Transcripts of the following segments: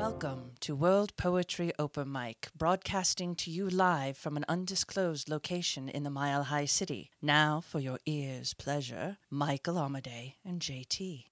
Welcome to World Poetry Open Mic, broadcasting to you live from an undisclosed location in the Mile High City. Now, for your ears' pleasure, Michael Amadei and JT.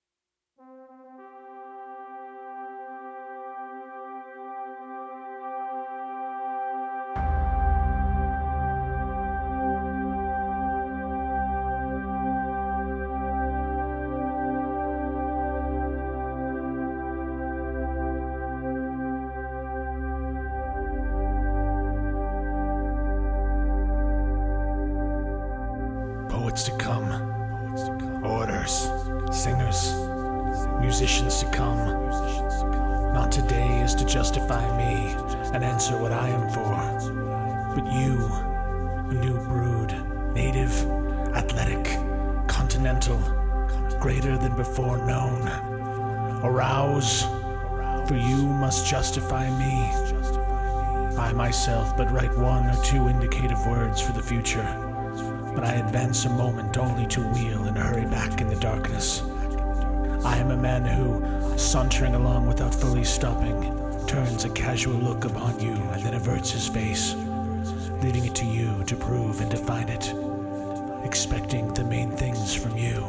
Poets to come, orators, singers, musicians to come. Not today is to justify me and answer what I am for, but you, a new brood, native, athletic, continental, greater than before known. Arouse, for you must justify me. I myself but write one or two indicative words for the future. But I advance a moment only to wheel and hurry back in the darkness. I am a man who, sauntering along without fully stopping, turns a casual look upon you and then averts his face, leaving it to you to prove and define it, expecting the main things from you.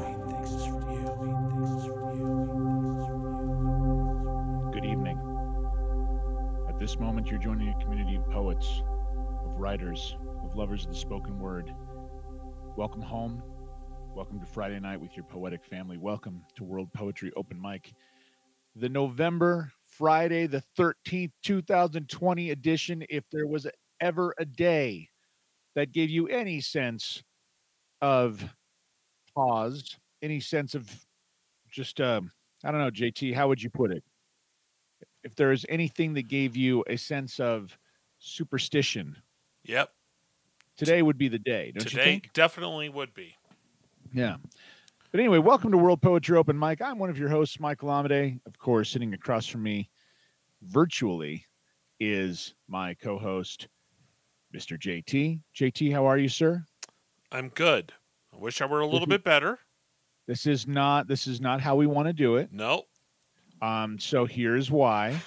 Good evening. At this moment, you're joining a community of poets, of writers, of lovers of the spoken word. Welcome home. Welcome to Friday night with your poetic family. Welcome to World Poetry Open Mic, the November, Friday, the 13th, 2020 edition. If there was ever a day that gave you any sense of pause, any sense of just, I don't know, JT, how would you put it? If there is anything that gave you a sense of superstition. Yep. Today would be the day, don't you think? Today definitely would be. Yeah. But anyway, welcome to World Poetry Open Mic. I'm one of your hosts, Michael Amadei. Of course, sitting across from me virtually is my co-host, Mr. JT. JT, how are you, sir? I'm good. I wish I were a little bit better. This is not how we want to do it. No. So here's why.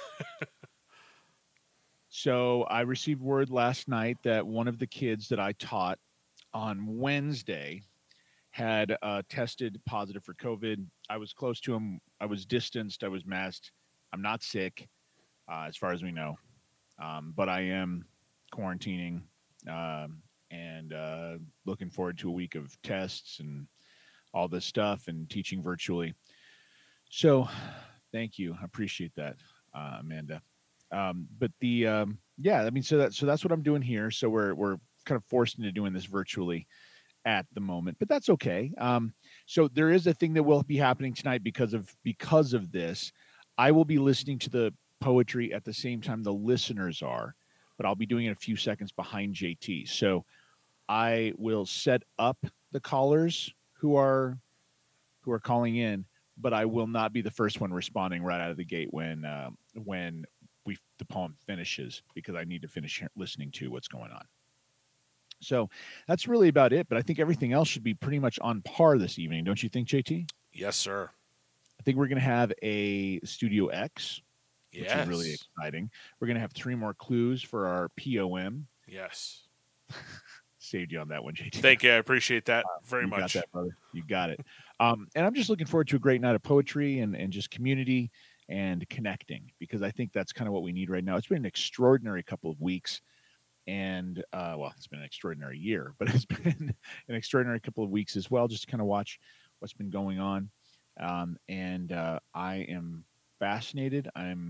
So I received word last night that one of the kids that I taught on Wednesday had tested positive for COVID. I was close to him. I was distanced. I was masked. I'm not sick, as far as we know, but I am quarantining and looking forward to a week of tests and all this stuff and teaching virtually. So thank you. I appreciate that, Amanda. But the so that's what I'm doing here. So we're kind of forced into doing this virtually at the moment, but that's okay. So there is a thing that will be happening tonight because of this. I will be listening to the poetry at the same time the listeners are, but I'll be doing it a few seconds behind JT. So I will set up the callers who are calling in, but I will not be the first one responding right out of the gate when the poem finishes, because I need to finish listening to what's going on. So that's really about it. But I think everything else should be pretty much on par this evening. Don't you think, JT? Yes, sir. I think we're going to have a Studio X, which Yes. is really exciting. We're going to have 3 more clues for our POM. Yes. Saved you on that one, JT. Thank you. I appreciate that very you much. Got that, brother. You got it. And I'm just looking forward to a great night of poetry and just community and connecting, because I think that's kind of what we need right now. It's been an extraordinary couple of weeks, and it's been an extraordinary year, but it's been an extraordinary couple of weeks as well, just to kind of watch what's been going on. And I am fascinated.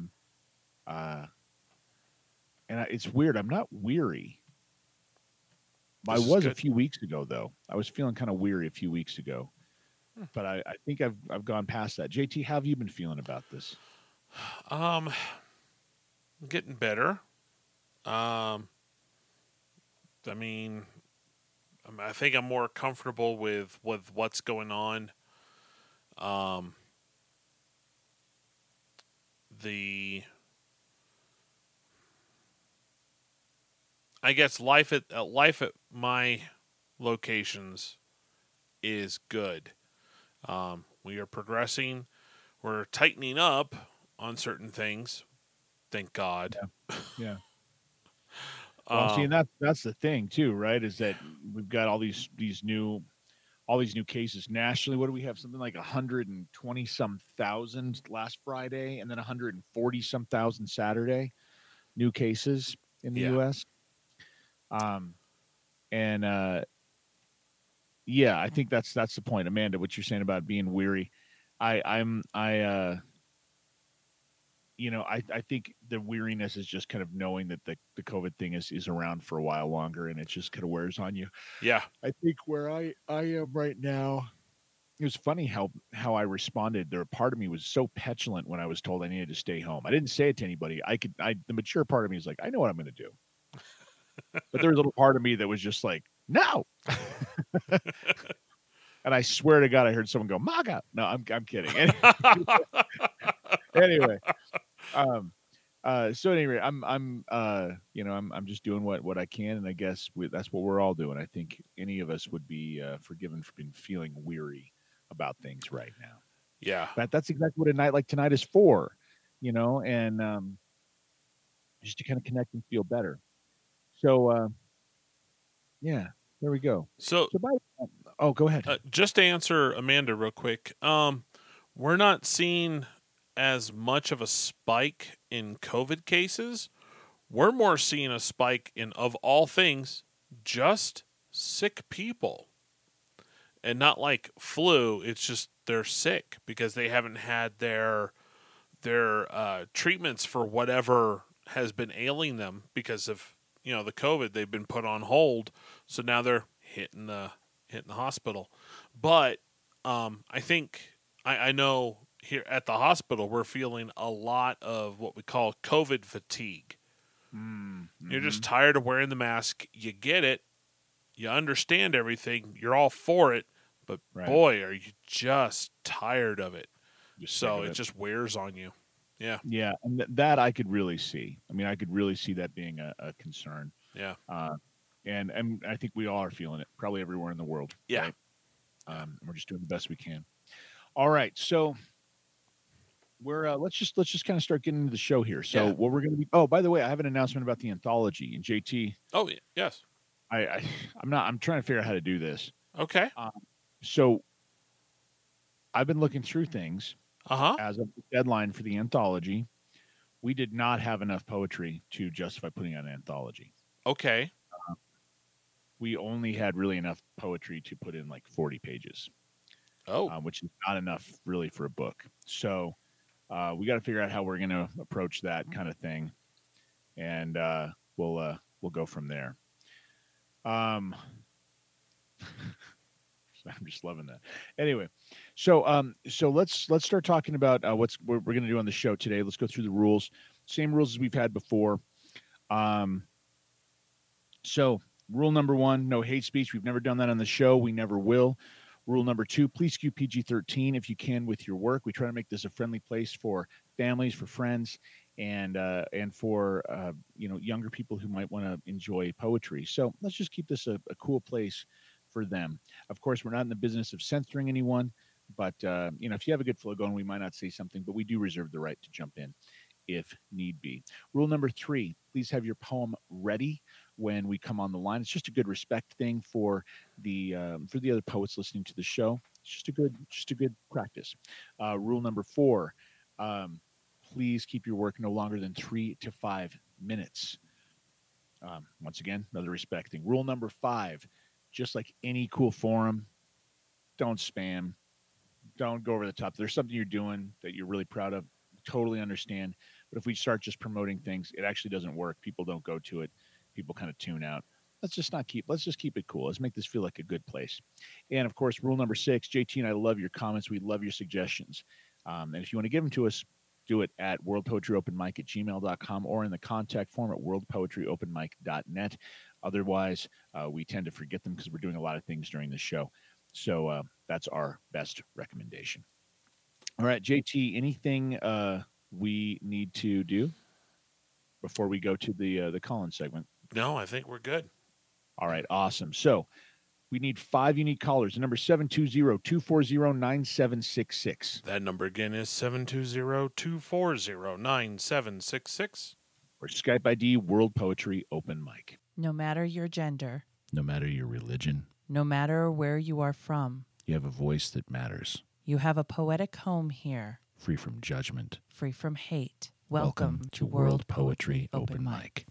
It's weird. I'm not weary. I was a few weeks ago, though. I was feeling kind of weary a few weeks ago. But I think I've gone past that. JT, how have you been feeling about this? I'm getting better. I think I'm more comfortable with what's going on. I guess life at my locations is good. We are progressing. We're tightening up on certain things, Thank God. Yeah. Well, see, and that's the thing too, right? Is that we've got all these new cases nationally. What do we have? Something like 120 some thousand last Friday, and then 140 some thousand Saturday new cases in the U.S. Yeah, I think that's the point, Amanda. What you're saying about being weary, I think the weariness is just kind of knowing that the COVID thing is around for a while longer, and it just kind of wears on you. Yeah. I think where I am right now, it was funny how I responded. There, part of me was so petulant when I was told I needed to stay home. I didn't say it to anybody. The mature part of me is like, I know what I'm going to do. But there was a little part of me that was just like, no. And I swear to God, I heard someone go, MAGA. No, I'm kidding. Anyway, so anyway, I'm just doing what I can, and I guess that's what we're all doing. I think any of us would be forgiven for being feeling weary about things right now. Yeah, but that's exactly what a night like tonight is for, and just to kind of connect and feel better. So, yeah, there we go. So go ahead. Just to answer Amanda real quick, we're not seeing as much of a spike in COVID cases. We're more seeing a spike in, of all things, just sick people. And not like flu, it's just they're sick because they haven't had their treatments for whatever has been ailing them because of, the COVID. They've been put on hold, so now they're hitting the hospital. But I think I know here at the hospital we're feeling a lot of what we call COVID fatigue. Mm-hmm. You're just tired of wearing the mask. You get it. You understand everything. You're all for it. But boy, are you just tired of it. So it just wears on you. Yeah. Yeah. And that I could really see. I mean, I could really see that being a concern. Yeah. And I think we all are feeling it, probably everywhere in the world. Yeah. Right? We're just doing the best we can. All right. So we're let's just kind of start getting into the show here. So what we're going to be. Oh, by the way, I have an announcement about the anthology. And JT. Oh, yes. I'm trying to figure out how to do this. Okay. So I've been looking through things as of the deadline for the anthology. We did not have enough poetry to justify putting out an anthology. Okay. We only had really enough poetry to put in like 40 pages. Oh. Which is not enough really for a book. So we got to figure out how we're going to approach that kind of thing. And we'll go from there. I'm just loving that. Anyway, so let's start talking about what we're going to do on the show today. Let's go through the rules. Same rules as we've had before. So rule number 1, no hate speech. We've never done that on the show. We never will. Rule number 2, please skew PG-13 if you can with your work. We try to make this a friendly place for families, for friends, and for younger people who might want to enjoy poetry. So let's just keep this a cool place for them. Of course, we're not in the business of censoring anyone, but if you have a good flow going, we might not say something, but we do reserve the right to jump in if need be. Rule number 3, please have your poem ready when we come on the line. It's just a good respect thing for the other poets listening to the show. It's just a good practice. Rule number 4, please keep your work no longer than 3 to 5 minutes. Once again, another respect thing. Rule number 5, just like any cool forum, don't spam. Don't go over the top. If there's something you're doing that you're really proud of, totally understand. But if we start just promoting things, it actually doesn't work. People don't go to it. People kind of tune out. Let's just keep it cool. Let's make this feel like a good place. And of course, rule number 6, JT and I love your comments. We love your suggestions. And if you want to give them to us, do it at worldpoetryopenmic@gmail.com or in the contact form at worldpoetryopenmic.net. Otherwise, we tend to forget them because we're doing a lot of things during the show. So that's our best recommendation. All right, JT, anything we need to do before we go to the call-in segment? No, I think we're good. All right, awesome. So We need 5 unique callers. The number 720-240-9766. That number again is 720-240-9766. Or Skype ID World Poetry Open Mic. No matter your gender, No matter your religion, no matter where you are from, you have a voice that matters. you have a poetic home here, Free from judgment. free from hate. Welcome to World Poetry Open Mic.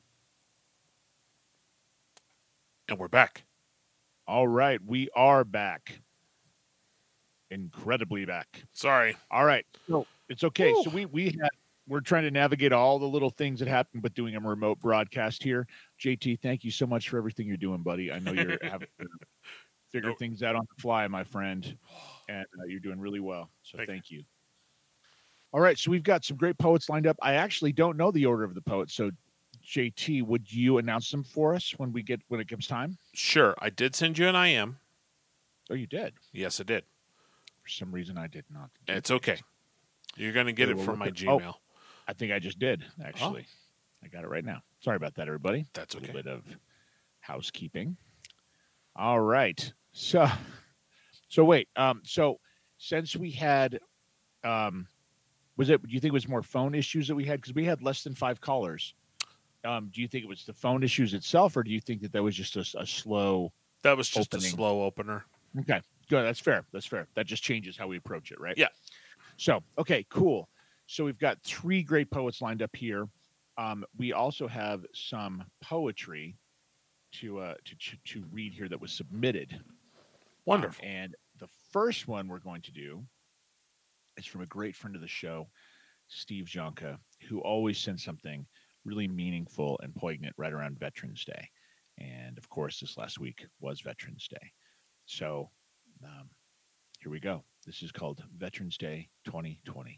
And we're back. All right, we are back. Incredibly back. Sorry. All right, so it's okay. Ooh. So we're trying to navigate all the little things that happen, but doing a remote broadcast here. JT, thank you so much for everything you're doing, buddy. I know you're having to figure things out on the fly, my friend, and you're doing really well. So thank you. All right, so we've got some great poets lined up. I actually don't know the order of the poets, so JT, would you announce them for us when it comes time? Sure. I did send you an IM. Oh, you did? Yes, I did. For some reason, I did not. It's okay. You're going to get it from my Gmail. I think I just did, actually. I got it right now. Sorry about that, everybody. That's okay. A little bit of housekeeping. All right. So wait. So since we had, do you think it was more phone issues that we had? Because we had less than 5 callers. Do you think it was the phone issues itself, or do you think that was just a slow? That was just opening? a slow opener. Okay, good. That's fair. That just changes how we approach it, right? Yeah. So, okay, cool. So we've got 3 great poets lined up here. We also have some poetry to read here that was submitted. Wonderful. And the first one we're going to do is from a great friend of the show, Steve Jonka, who always sends something really meaningful and poignant right around Veterans Day. And of course, this last week was Veterans Day. So here we go. This is called Veterans Day 2020.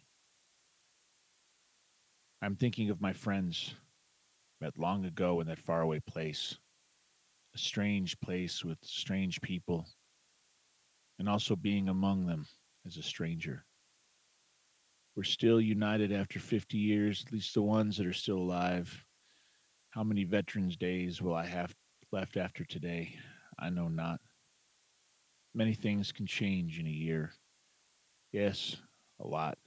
I'm thinking of my friends met long ago in that faraway place, a strange place with strange people, and also being among them as a stranger. We're still united after 50 years, at least the ones that are still alive. How many Veterans Days will I have left after today? I know not. Many things can change in a year. Yes, a lot.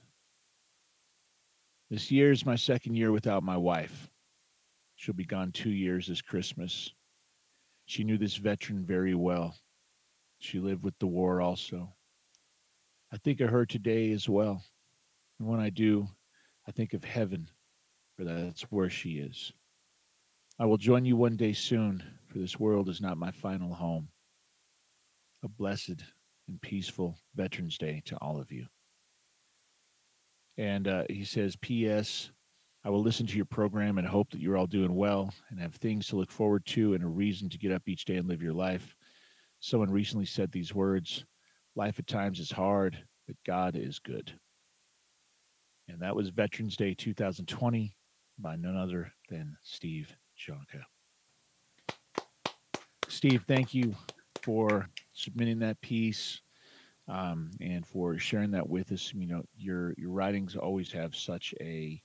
This year is my 2nd year without my wife. She'll be gone 2 years this Christmas. She knew this veteran very well. She lived with the war also. I think of her today as well. And when I do, I think of heaven, for that's where she is. I will join you one day soon, for this world is not my final home. A blessed and peaceful Veterans Day to all of you. And he says, P.S., I will listen to your program and hope that you're all doing well and have things to look forward to and a reason to get up each day and live your life. Someone recently said these words, life at times is hard, but God is good. And that was Veterans Day 2020 by none other than Steve Jonka. Steve, thank you for submitting that piece and for sharing that with us. You know, your writings always have such a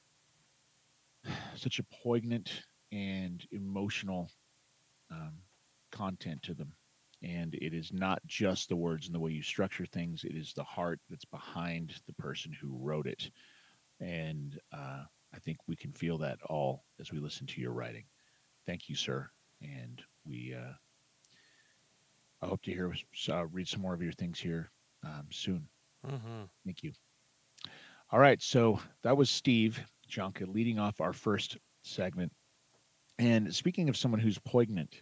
poignant and emotional content to them. And it is not just the words and the way you structure things. It is the heart that's behind the person who wrote it. And I think we can feel that all as we listen to your writing. Thank you, sir. And I hope to read some more of your things here soon. Mm-hmm. Thank you. All right. So that was Steve Jonka leading off our first segment. And speaking of someone who's poignant,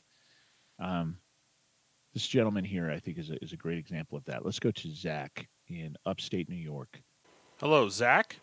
this gentleman here, I think, is a great example of that. Let's go to Zach in upstate New York. Hello, Zach.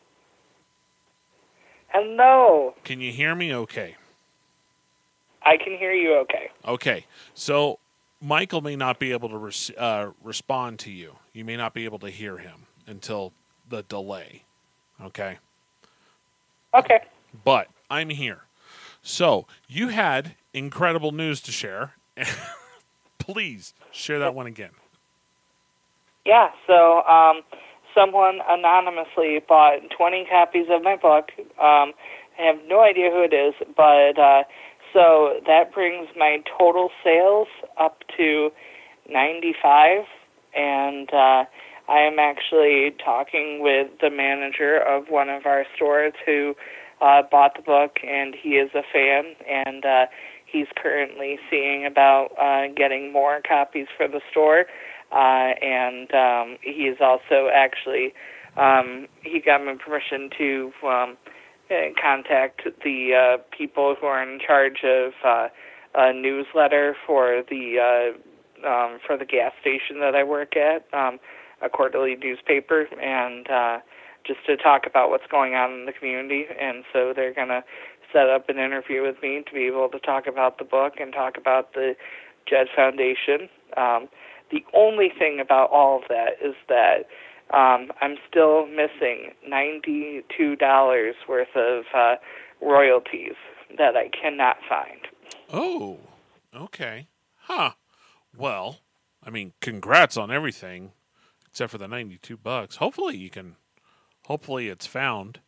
Hello. Can you hear me okay? I can hear you okay. Okay. So Michael may not be able to respond to you. You may not be able to hear him until the delay. Okay? Okay. But I'm here. So you had incredible news to share. Please share that one again. Yeah, so someone anonymously bought 20 copies of my book. I have no idea who it is, but So that brings my total sales up to 95, and I am actually talking with the manager of one of our stores who bought the book, and he is a fan, and he's currently seeing about getting more copies for the store, and he is also actually, he got my permission to contact the people who are in charge of a newsletter for the gas station that I work at, a quarterly newspaper, and just to talk about what's going on in the community. And so they're going to set up an interview with me to be able to talk about the book and talk about the Jed Foundation. The only thing about all of that is that I'm still missing $92 worth of royalties that I cannot find. Oh, okay. Huh. Well, I mean, congrats on everything except for the $92. Hopefully it's found.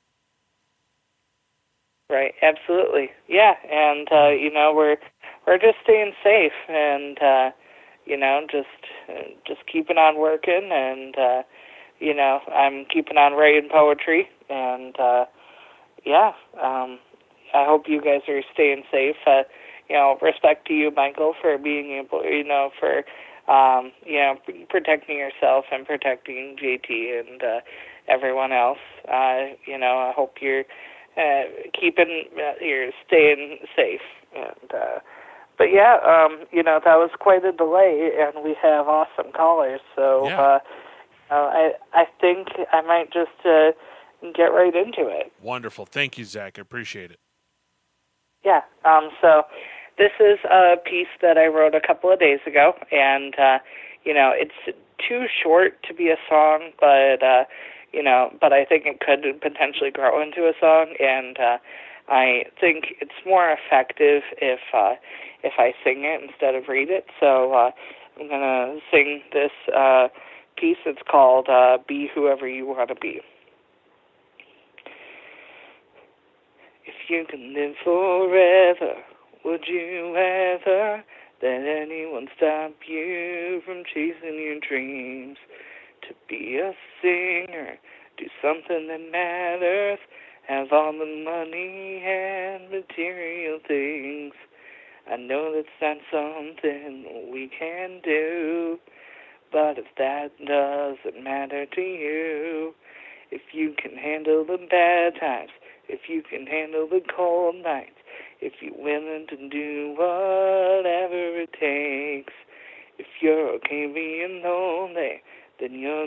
Right, absolutely. Yeah, and we're just staying safe and just keeping on working, and I'm keeping on writing poetry, and I hope you guys are staying safe. Respect to you, Michael, for being able, for protecting yourself and protecting JT and everyone else. I hope you're you're staying safe. And but yeah, that was quite a delay, and we have awesome callers. So yeah. I think I might just get right into it. Wonderful. Thank you, Zach. I appreciate it. Yeah. So this is a piece that I wrote a couple of days ago, and it's too short to be a song, but I think it could potentially grow into a song, and I think it's more effective if I sing it instead of read it. So I'm gonna sing this piece. It's called "Be Whoever You Want to Be." If you can live forever, would you ever let anyone stop you from chasing your dreams? To be a singer, do something that matters, have all the money and material things. I know that's not something we can do, but if that doesn't matter to you, if you can handle the bad times, if you can handle the cold nights, if you're willing to do whatever it takes, if you're okay being lonely, then you're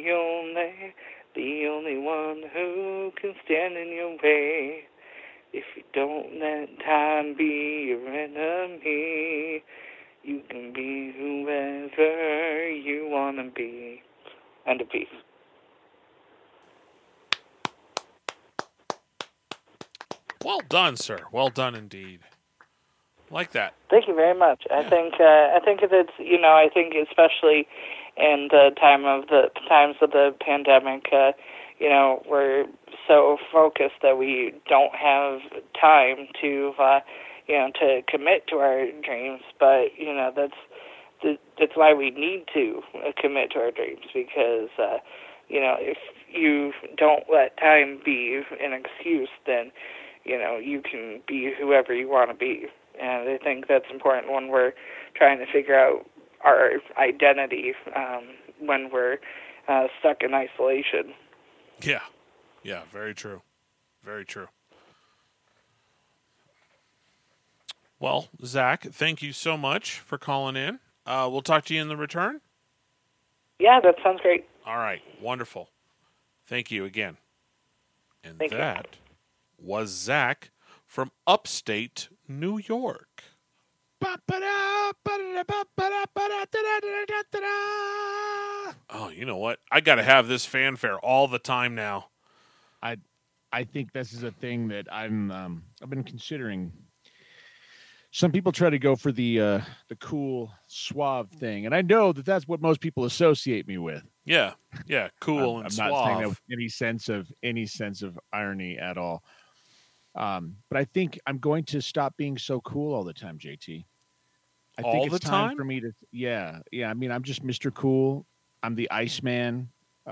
the only one who can stand in your way. If you don't let time be your enemy, you can be whoever you want to be. End of piece. Well done, sir. Well done indeed. Like that. Thank you very much. Yeah. I think it's I think especially in the times of the pandemic, we're so focused that we don't have time to to commit to our dreams. But that's why we need to commit to our dreams, because if you don't let time be an excuse, then you can be whoever you want to be. And I think that's important when we're trying to figure out our identity when we're stuck in isolation. Yeah. Yeah, very true. Very true. Well, Zach, thank you so much for calling in. We'll talk to you in the return. Yeah, that sounds great. All right. Wonderful. Thank you again. And Thank you. that was Zach from upstate New York. Oh, you know what? I got to have this fanfare all the time now. I think this is a thing that I've been considering. Some people try to go for the cool, suave thing, and I know that that's what most people associate me with. Yeah, cool and I'm suave. not saying that with any sense of irony at all. But I think I'm going to stop being so cool all the time, JT. I All think the it's time time? for me to, yeah. I mean, I'm just Mr. Cool. I'm the Iceman.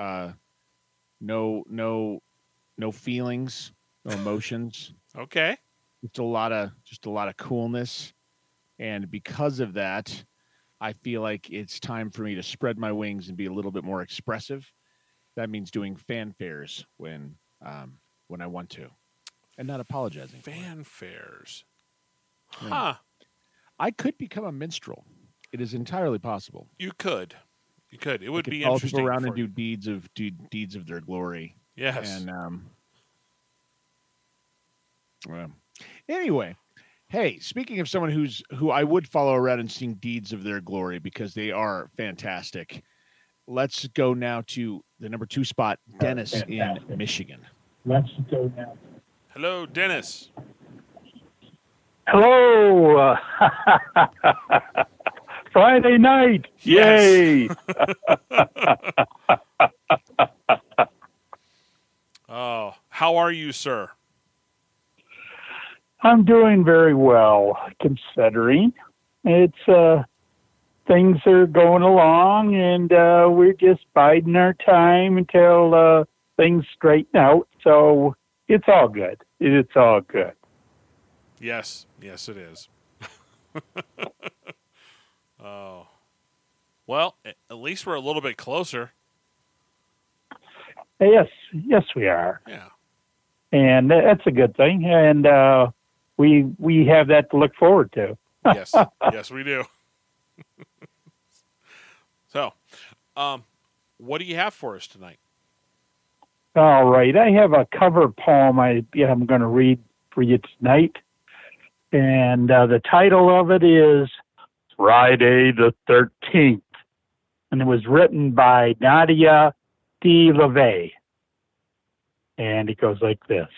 No, no feelings, no emotions. Okay. Just a lot of coolness. And because of that, I feel like it's time for me to spread my wings and be a little bit more expressive. That means doing fanfares when I want to, and not apologizing. for it. Fanfares. Yeah. Huh. I could become a minstrel. It is entirely possible. You could. You could. It would I could be follow interesting. people around for and do you. deeds of their glory. Yes. And well, anyway, hey, speaking of someone who I would follow around and sing deeds of their glory because they are fantastic. Let's go now to the number 2 spot, Dennis in Michigan. Let's go now. Hello, Dennis. Hello. Friday night. Yes. Yay. Oh, how are you, sir? I'm doing very well, considering it's things are going along, and we're just biding our time until things straighten out. So it's all good. It's all good. Yes. Yes, it is. Oh. Well, at least we're a little bit closer. Yes, we are, Yeah. and that's a good thing. And we have that to look forward to. Yes. Yes, we do. So, what do you have for us tonight? All right, I have a cover poem I'm going to read for you tonight, and the title of it is Friday the 13th, and it was written by Nadia D. LeVay, and it goes like this.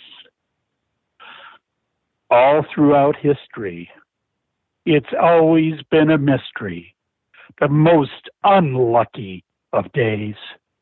All throughout history, it's always been a mystery, the most unlucky of days.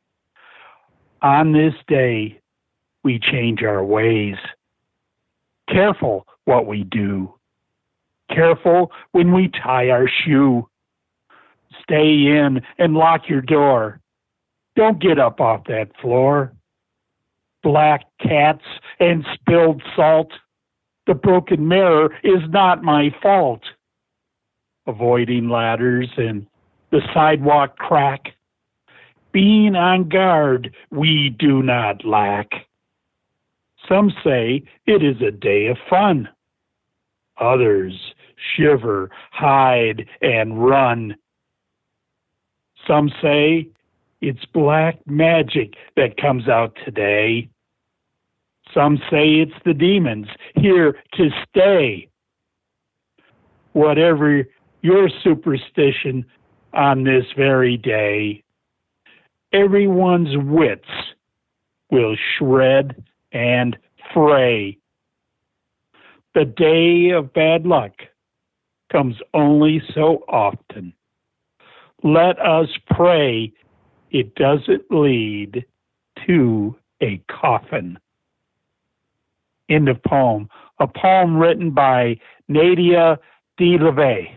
On this day, we change our ways. Careful what we do. Careful when we tie our shoe. Stay in and lock your door. Don't get up off that floor. Black cats and spilled salt. The broken mirror is not my fault. Avoiding ladders and the sidewalk crack. Being on guard, we do not lack. Some say it is a day of fun. Others shiver, hide, and run. Some say it's black magic that comes out today. Some say it's the demons here to stay. Whatever your superstition on this very day, everyone's wits will shred and fray. The day of bad luck comes only so often. Let us pray it doesn't lead to a coffin. End of poem. A poem written by Nadia D. LeVay.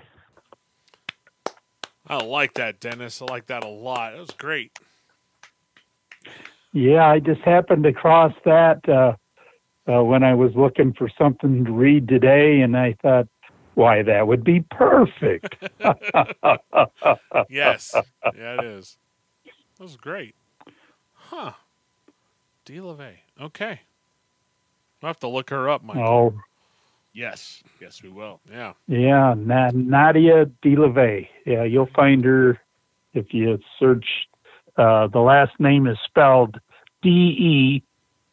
I like that, Dennis. I like that a lot. That was great. Yeah, I just happened to cross that when I was looking for something to read today, and I thought, why, that would be perfect. Yes. Yeah, it is. That was great. Huh. D. LeVay. Okay. I'll have to look her up, Mike. Oh, Yes, we will. Yeah. yeah, Nadia D. LeVay. Yeah, you'll find her if you search. The last name is spelled Delevea.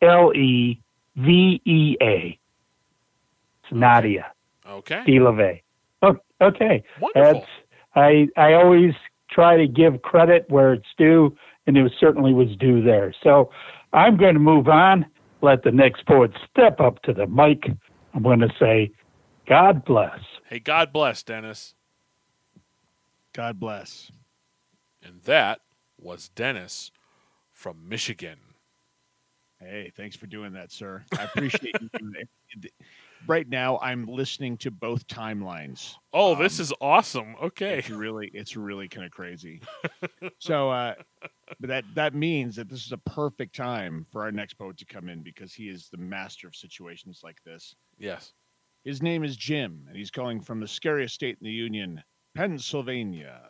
It's Nadia Okay. D. LeVay. Oh, okay. Wonderful. I always try to give credit where it's due, and it certainly was due there. So I'm going to move on. Let the next poet step up to the mic. I'm going to say, God bless. Hey, God bless, Dennis. God bless. And that was Dennis from Michigan. Hey, thanks for doing that, sir. I appreciate you doing it. Right now, I'm listening to both timelines. Oh, this is awesome. Okay. It's really kind of crazy. So, but that means that this is a perfect time for our next poet to come in because he is the master of situations like this. Yes. His name is Jim, and he's calling from the scariest state in the Union, Pennsylvania.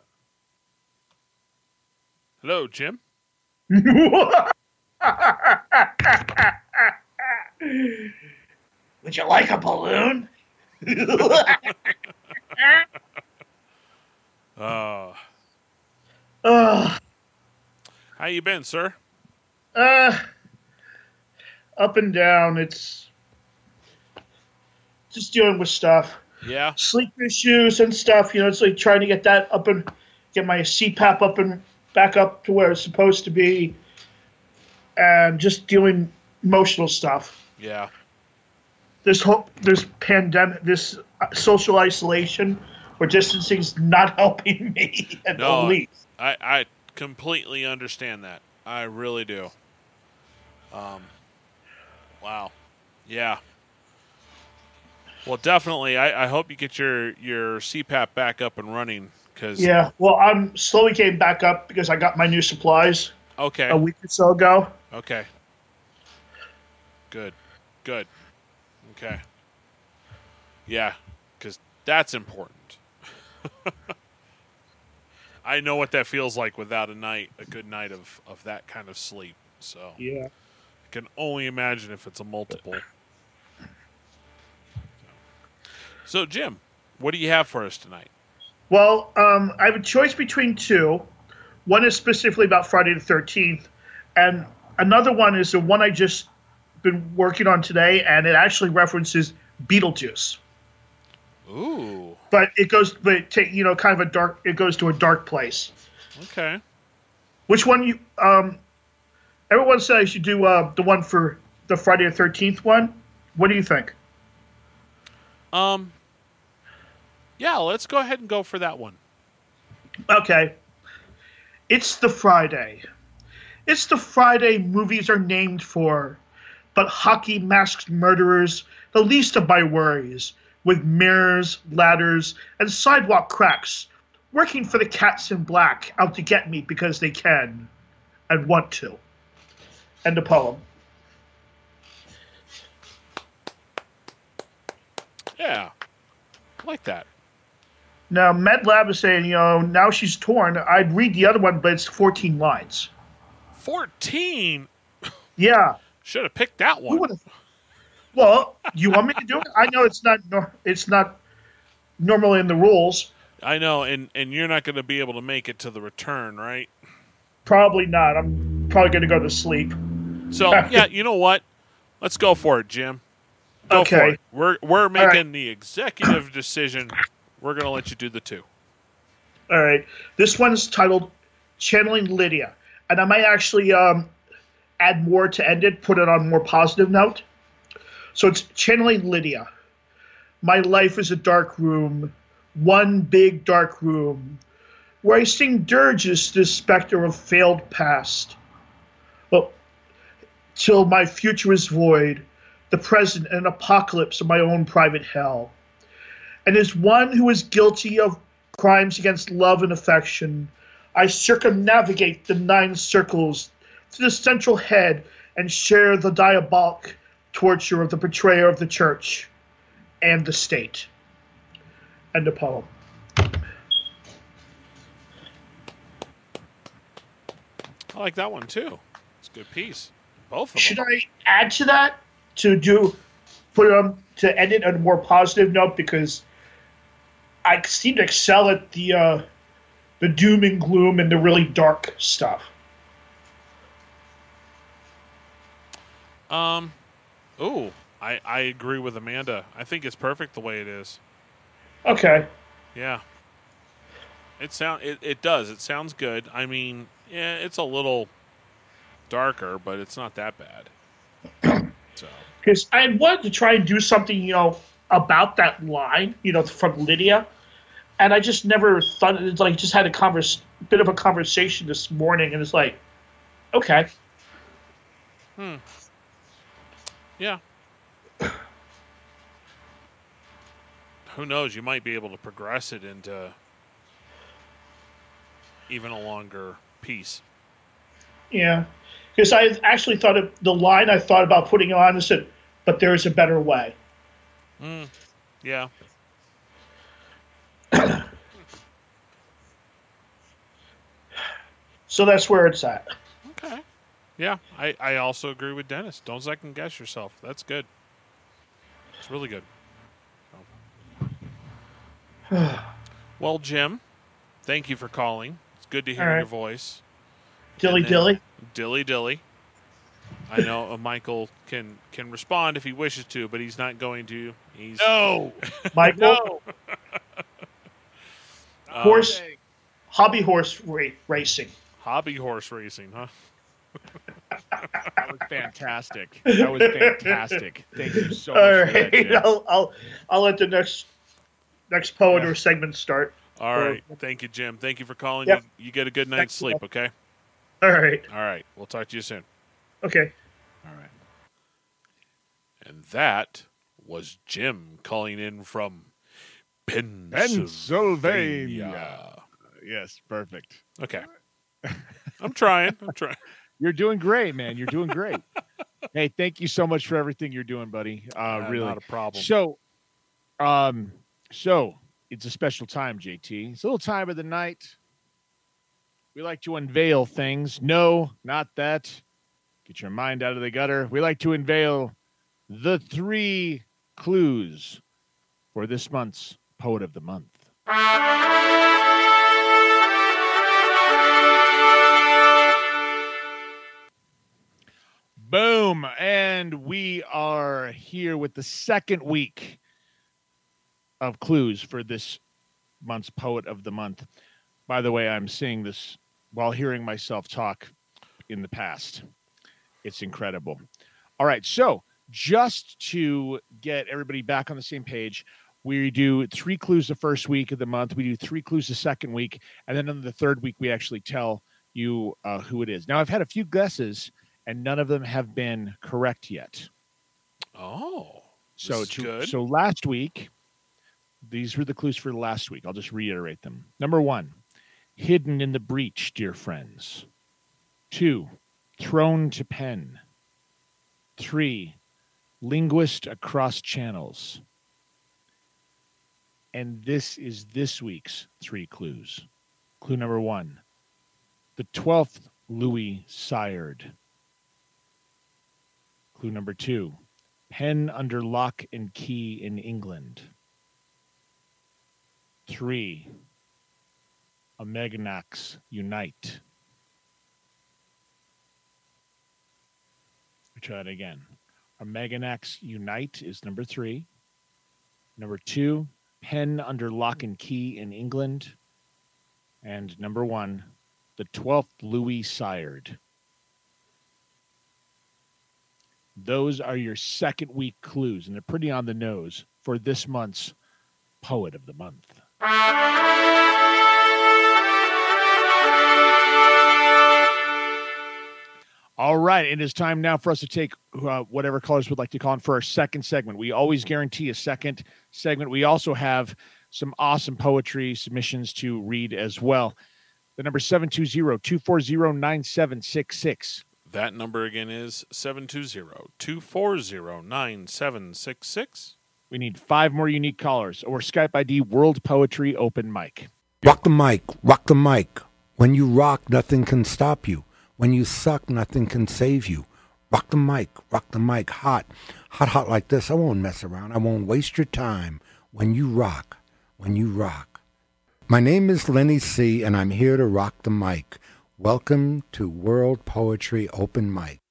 Hello, Jim. Would you like a balloon? How you been, sir? Up and down. It's just dealing with stuff. Yeah. Sleep issues and stuff. It's like trying to get that up and get my CPAP up and back up to where it's supposed to be, and just dealing emotional stuff. Yeah. This pandemic, this social isolation or distancing is not helping me at the least. I completely understand that. I really do. Wow. Yeah. Well, definitely. I hope you get your CPAP back up and running. Yeah. Well, I'm slowly getting back up because I got my new supplies. Okay. A week or so ago. Okay. Good. Okay. Yeah, because that's important. I know what that feels like without a good night of that kind of sleep. So yeah, I can only imagine if it's a multiple. So Jim, what do you have for us tonight? Well, I have a choice between two. One is specifically about Friday the 13th, and another one is the one I just been working on today, and it actually references Beetlejuice. Ooh. But it goes, kind of a dark. It goes to a dark place. Okay. Which one you? Everyone says you should do the one for the Friday the 13th one. What do you think? Yeah, let's go ahead and go for that one. Okay. It's the Friday. It's the Friday movies are named for, but hockey-masked murderers, the least of my worries, with mirrors, ladders, and sidewalk cracks, working for the cats in black, out to get me because they can and want to. End of poem. Yeah, I like that. Now, MedLab is saying, now she's torn. I'd read the other one, but it's 14 lines. 14? Yeah. Should have picked that one. Well, you want me to do it? I know it's not normally in the rules. I know, and you're not going to be able to make it to the return, right? Probably not. I'm probably going to go to sleep. So, yeah, you know what? Let's go for it, Jim. Go for it. We're making the executive decision. We're going to let you do the two. All right. This one's titled Channeling Lydia. And I might actually add more to end it, put it on a more positive note. So it's Channeling Lydia. My life is a dark room, one big dark room, where I sing dirges to the specter of failed past. Well, till my future is void, the present an apocalypse of my own private hell. And as one who is guilty of crimes against love and affection, I circumnavigate the 9 circles to the central head and share the diabolic torture of the betrayer of the church and the state. End of poem. I like that one, too. It's a good piece. Both of them. Should I add to that to put it on to end it on a more positive note, because I seem to excel at the doom and gloom and the really dark stuff. I agree with Amanda. I think it's perfect the way it is. Okay. Yeah. It does. It sounds good. I mean, yeah, it's a little darker, but it's not that bad. So. Because I wanted to try and do something, about that line, from Lydia, and I just never thought. It's like just had a bit of a conversation this morning, and it's like, okay. Yeah. Who knows? You might be able to progress it into even a longer piece. Yeah, because I actually thought of the line I thought about putting on and said, but there's a better way. Yeah. So that's where it's at. Okay. Yeah, I also agree with Dennis. Don't second guess yourself. That's good. It's really good. Well, Jim, thank you for calling. It's good to hear All right. your voice. Dilly And then- dilly. Dilly dilly. I know Michael can respond if he wishes to, but he's not going to. He's No, Michael, um, horse, hobby horse racing. hobby horse racing, huh? that was fantastic. That was fantastic. Thank you so much. All for that, right, Jim. I'll let the next poet or segment start. All right. Thank you, Jim. Thank you for calling. Yep. You get a good night's sleep, okay? All right. All right. We'll talk to you soon. Okay. All right. And that was Jim calling in from Pennsylvania. Pennsylvania. Yes, perfect. Okay. I'm trying. You're doing great, man. You're doing great. Hey, thank you so much for everything you're doing, buddy. Really, Not a problem. So it's a special time, JT. It's a little time of the night. We like to unveil things. No, not that. Get your mind out of the gutter. We like to unveil the 3 clues for this month's Poet of the Month. Boom. And we are here with the second week of clues for this month's Poet of the Month. By the way, I'm seeing this while hearing myself talk in the past. It's incredible. All right. So just to get everybody back on the same page, we do 3 clues the first week of the month. We do 3 clues the second week. And then on the third week, we actually tell you who it is. Now, I've had a few guesses, and none of them have been correct yet. Oh. So this is good. So last week, these were the clues for last week. I'll just reiterate them. Number 1, hidden in the breach, dear friends. 2, thrown to pen. 3, linguist across channels. And this is this week's 3 clues. Clue number 1, the 12th Louis sired. Clue number 2, pen under lock and key in England. 3, Amegnacs unite. We try it again. Amegnacs unite is number 3. Number 2, pen under lock and key in England. And number 1, the 12th Louis sired. Those are your second week clues, and they're pretty on the nose for this month's Poet of the Month. All right, it is time now for us to take whatever callers would like to call in for our second segment. We always guarantee a second segment. We also have some awesome poetry submissions to read as well. The number 720-240-9766. That number again is 720-240-9766. We need 5 more unique callers or Skype ID World Poetry Open Mic. Rock the mic, rock the mic. When you rock, nothing can stop you. When you suck, nothing can save you. Rock the mic, hot. Hot like this. I won't mess around. I won't waste your time. When you rock. My name is Lenny C., and I'm here to rock the mic. Welcome to World Poetry Open Mic.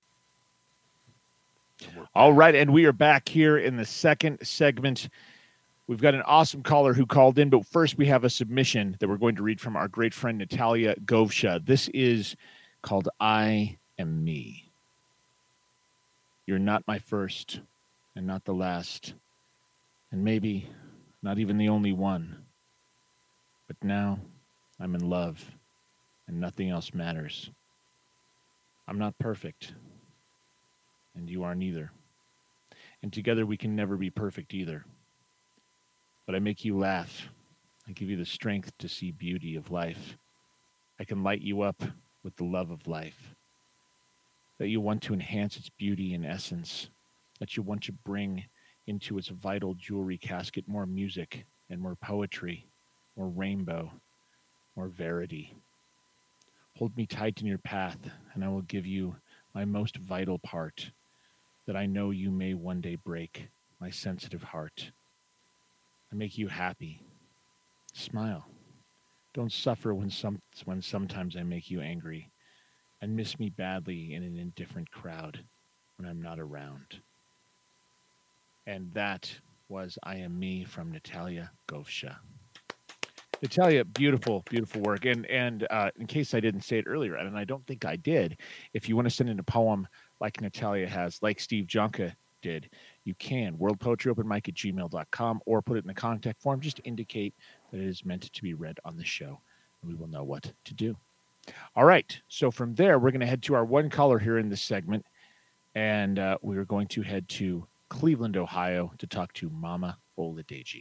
All right, and we are back here in the second segment. We've got an awesome caller who called in, but first we have a submission that we're going to read from our great friend Natalia Govsha. This is called I Am Me. You're not my first and not the last, and maybe not even the only one. But now I'm in love, and nothing else matters. I'm not perfect, and you are neither. and together we can never be perfect either. But I make you laugh. I give you the strength to see beauty of life. I can light you up with the love of life. That you want to enhance its beauty and essence. That you want to bring into its vital jewelry casket more music and more poetry, more rainbow, more verity. Hold me tight in your path, and I will give you my most vital part, that I know you may one day break, my sensitive heart. I make you happy. Smile. Don't suffer when sometimes I make you angry, and miss me badly in an indifferent crowd when I'm not around. And that was I Am Me from Natalia Govsha. Natalia, beautiful, beautiful work. And in case I didn't say it earlier, and I don't think I did, if you want to send in a poem like Natalia has, like Steve Jonka did, you can. worldpoetryopenmic@gmail.com, or put it in the contact form. Just indicate that it is meant to be read on the show, and we will know what to do. All right. So from there, we're going to head to our one caller here in this segment, and we are going to head to Cleveland, Ohio, to talk to Mama Oladeji.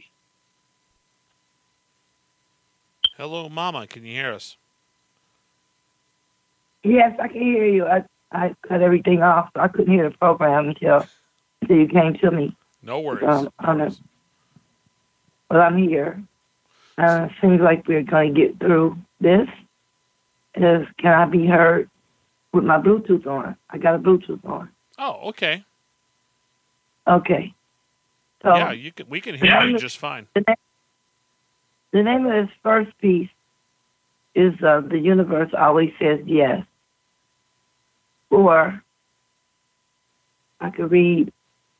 Hello, Mama. Can you hear us? Yes, I can hear you. I cut everything off. I couldn't hear the program until you came to me. No worries. Well, I'm here. Seems like we're going to get through this. Can I be heard with my Bluetooth on? I got a Bluetooth on. Oh, okay. Okay. So yeah, we can hear you just fine. The name of this first piece is The Universe Always Says Yes. Or I could read,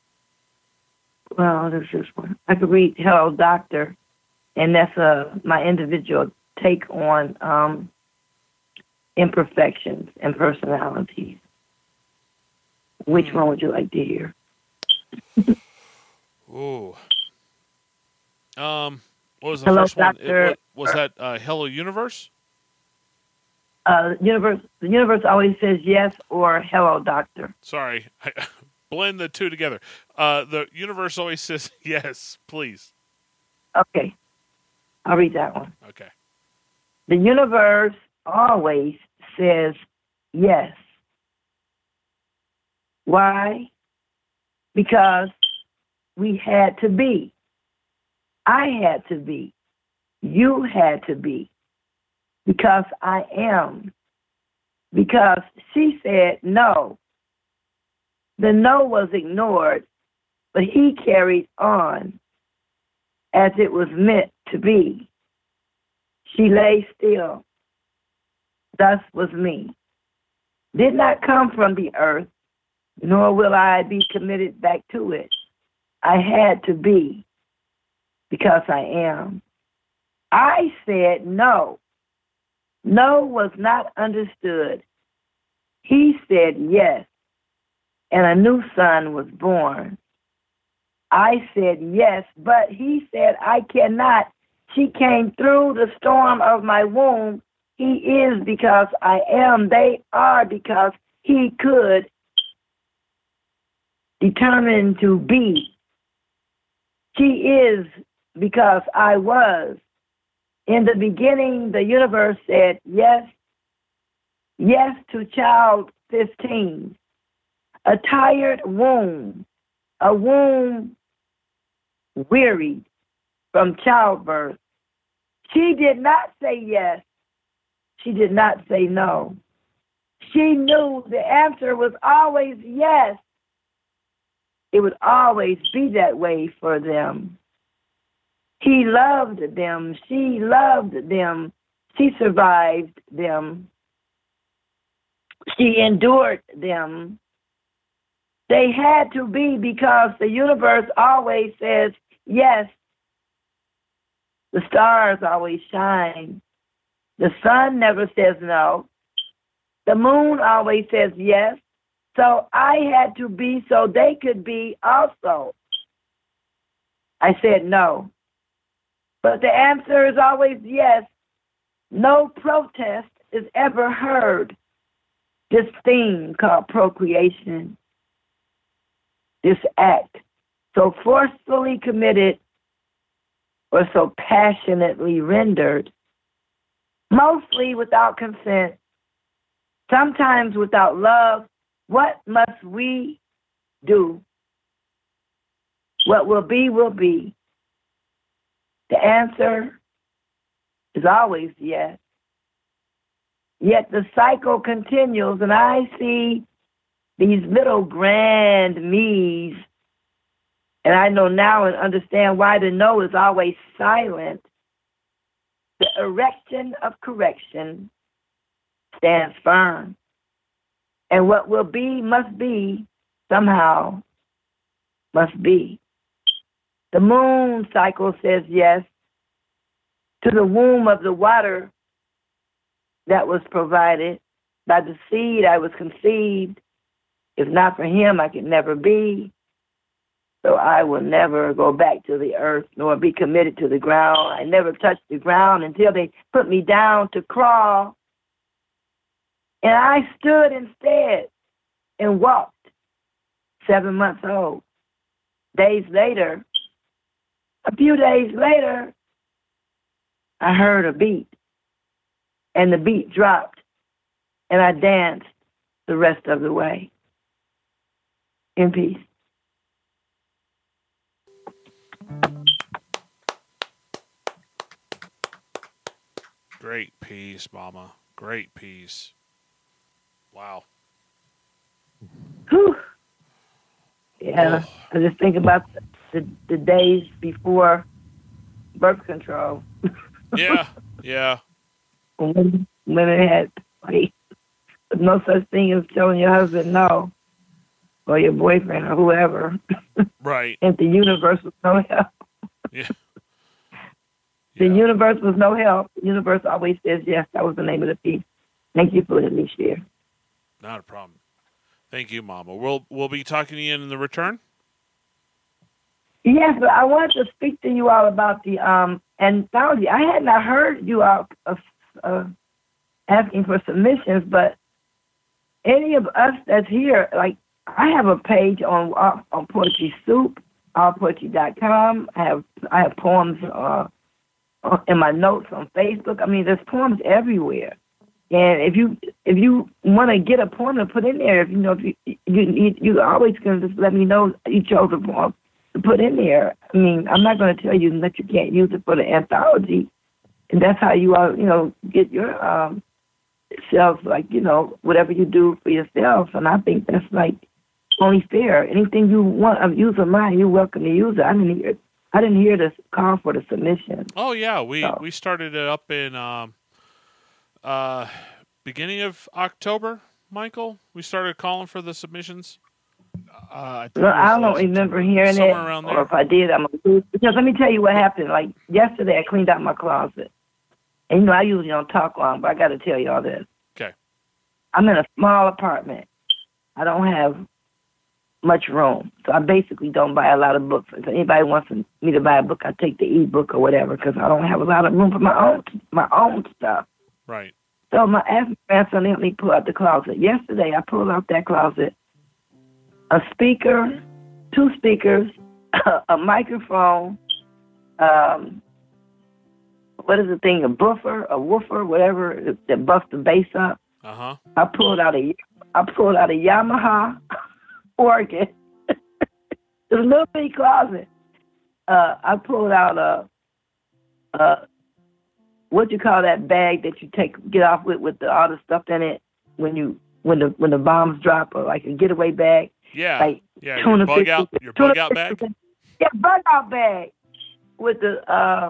there's this one. I could read Hello, Doctor, and that's my individual take on imperfections and personalities. Which one would you like to hear? Ooh. What was the Hello, first Doctor. one? Was that Hello Universe? The universe always says yes, or Hello, Doctor. Sorry, I blend the two together. The universe always says yes, please. Okay, I'll read that one. Okay. The universe always says yes. Why? Because we had to be. I had to be. You had to be. Because I am. Because she said no. The no was ignored, but he carried on as it was meant to be. She lay still. Thus was me. Did not come from the earth, nor will I be committed back to it. I had to be. Because I am. I said no. No was not understood. He said yes, and a new son was born. I said yes, but he said I cannot. She came through the storm of my womb. He is because I am. They are because he could. Determined to be. She is because I was. In the beginning, the universe said yes, yes to child 15. A tired womb, a womb wearied from childbirth. She did not say yes. She did not say no. She knew the answer was always yes. It would always be that way for them. He loved them. She loved them. She survived them. She endured them. They had to be because the universe always says yes. The stars always shine. The sun never says no. The moon always says yes. So I had to be so they could be also. I said no. But the answer is always yes. No protest is ever heard. This thing called procreation, this act so forcefully committed or so passionately rendered, mostly without consent, sometimes without love, what must we do? What will be, will be. The answer is always yes. Yet the cycle continues, and I see these little grand me's, and I know now and understand why the no is always silent. The erection of correction stands firm, and what will be must be, somehow must be. The moon cycle says yes to the womb of the water that was provided by the seed I was conceived. If not for him, I could never be. So I will never go back to the earth nor be committed to the ground. I never touched the ground until they put me down to crawl. And I stood instead and walked 7 months old. Days later, a few days later, I heard a beat. And the beat dropped, and I danced the rest of the way. In peace. Great piece, Mama. Great piece. Wow. Whew. Yeah, I just think about the days before birth control. Yeah, yeah. When it had like, no such thing as telling your husband no, or your boyfriend or whoever. Right. And the universe was no help. Yeah. The universe was no help. The universe always says yes. That was the name of the piece. Thank you for letting me share. Not a problem. Thank you, Mama. We'll be talking to you in the return. Yes, but I wanted to speak to you all about the anthology. I had not heard you all asking for submissions, but any of us that's here, like I have a page on Poetry Soup, allpoetry.com. I have poems in my notes on Facebook. I mean, there's poems everywhere. And if you want to get a poem to put in there, if you always can just let me know you chose a poem to put in there. I mean, I'm not going to tell you that you can't use it for the anthology, and that's how you all get your self, like whatever you do for yourself. And I think that's like only fair. Anything you want of use of mine, you're welcome to use it. I didn't hear this call for the submission. Oh yeah, we started it up in beginning of October, Michael. We started calling for the submissions. I don't remember hearing it, or if I did, I'm gonna lose. Because let me tell you what happened. Like yesterday, I cleaned out my closet, and I usually don't talk long, but I got to tell you all this. Okay. I'm in a small apartment. I don't have much room, so I basically don't buy a lot of books. If anybody wants me to buy a book, I take the e-book or whatever, because I don't have a lot of room for my own stuff. Right. So I asked my grandson to help me pull out the closet. Yesterday, I pulled out that closet, a speaker, 2 speakers, a microphone, what is the thing, a woofer, whatever, that buffs the bass up. Uh-huh. I pulled out a Yamaha organ. It's a little bitty closet. I pulled out what you call that bag that you get off with all the stuff in it when the bombs drop, or like a getaway bag. Yeah. Like yeah. Your bug out bag. Yeah, bug out bag with the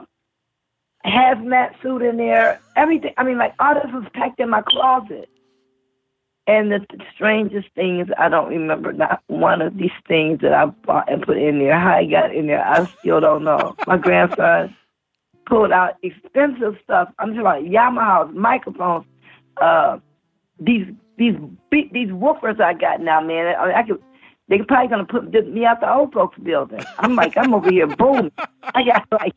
hazmat suit in there. Everything. I mean, like all this was packed in my closet. And the strangest thing is, I don't remember not one of these things that I bought and put in there. How I got in there, I still don't know. My grandson pulled out expensive stuff. I'm talking about Yamaha's, microphones, these woofers I got now, man. They're probably gonna put me out the old folks building. I'm over here, boom. I got like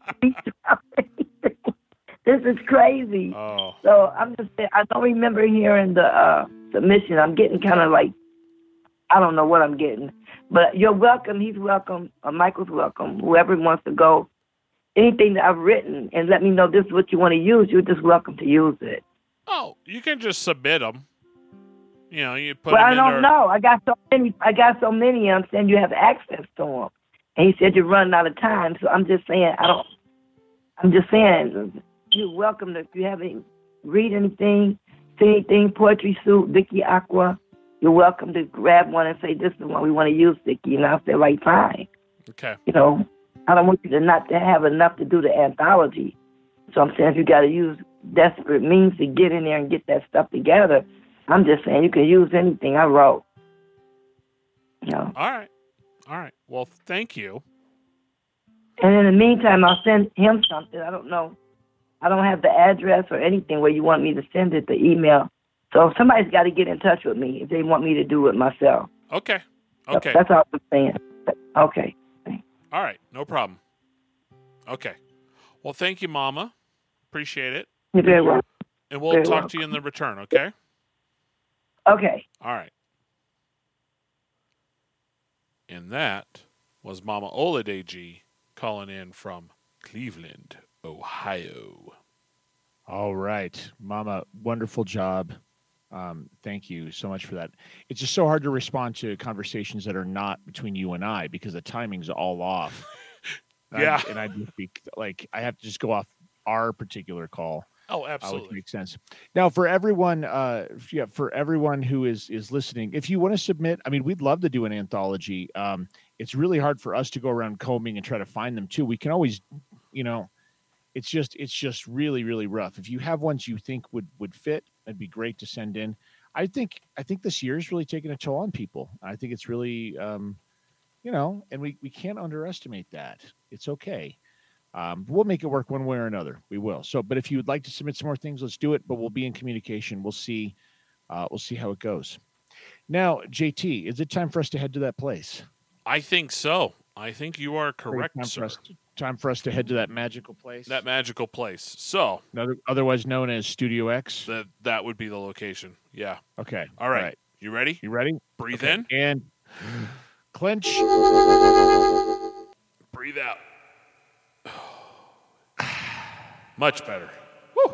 this is crazy. Oh. So I'm just saying, I don't remember hearing the submission. I'm getting kind of like, I don't know what I'm getting, But you're welcome. He's welcome. Michael's welcome. Whoever wants to go. Anything that I've written and let me know this is what you want to use, you're just welcome to use it. Oh, you can just submit them. You know, you put Well, them I in don't there. know. I got so many. I'm saying you have access to them. And he said you're running out of time. So I'm just saying, I'm just saying, you're welcome to, if you have any, read anything, see anything, Poetry Suit, Vicky Aqua, you're welcome to grab one and say, this is the one we want to use, Vicky. And I'll say, right, fine. Okay. You know, I don't want you to not to have enough to do the anthology. So I'm saying if you got to use desperate means to get in there and get that stuff together, I'm just saying you can use anything I wrote. You know. All right. Well, thank you. And in the meantime, I'll send him something. I don't know. I don't have the address or anything where you want me to send it, the email. So somebody's got to get in touch with me if they want me to do it myself. Okay. That's all I'm saying. Okay. All right. No problem. Okay. Well, thank you, Mama. Appreciate it. You're very welcome. And we'll Very talk welcome. to you in the return, okay? Okay. All right. And that was Mama Oladeji calling in from Cleveland, Ohio. All right, Mama, wonderful job. Thank you so much for that. It's just so hard to respond to conversations that are not between you and I because the timing's all off. Yeah. And I'd just be like, I have to just go off our particular call. Oh, Which absolutely. makes sense. Now, for everyone, for everyone who is listening, if you want to submit, I mean, we'd love to do an anthology. It's really hard for us to go around combing and try to find them too. We can always, it's just really, really rough. If you have ones you think would fit, it'd be great to send in. I think this year is really taking a toll on people. I think it's really, and we can't underestimate that. It's okay. We'll make it work one way or another. We will. So, but if you would like to submit some more things, let's do it. But we'll be in communication. We'll see how it goes. Now, JT, is it time for us to head to that place? I think so. I think you are correct, sir. Time for us to head to that magical place. That magical place. So, otherwise known as Studio X. That would be the location. Yeah. Okay. All right. You ready? You ready? Breathe Okay. in. And clench. Breathe out. Much better. Woo.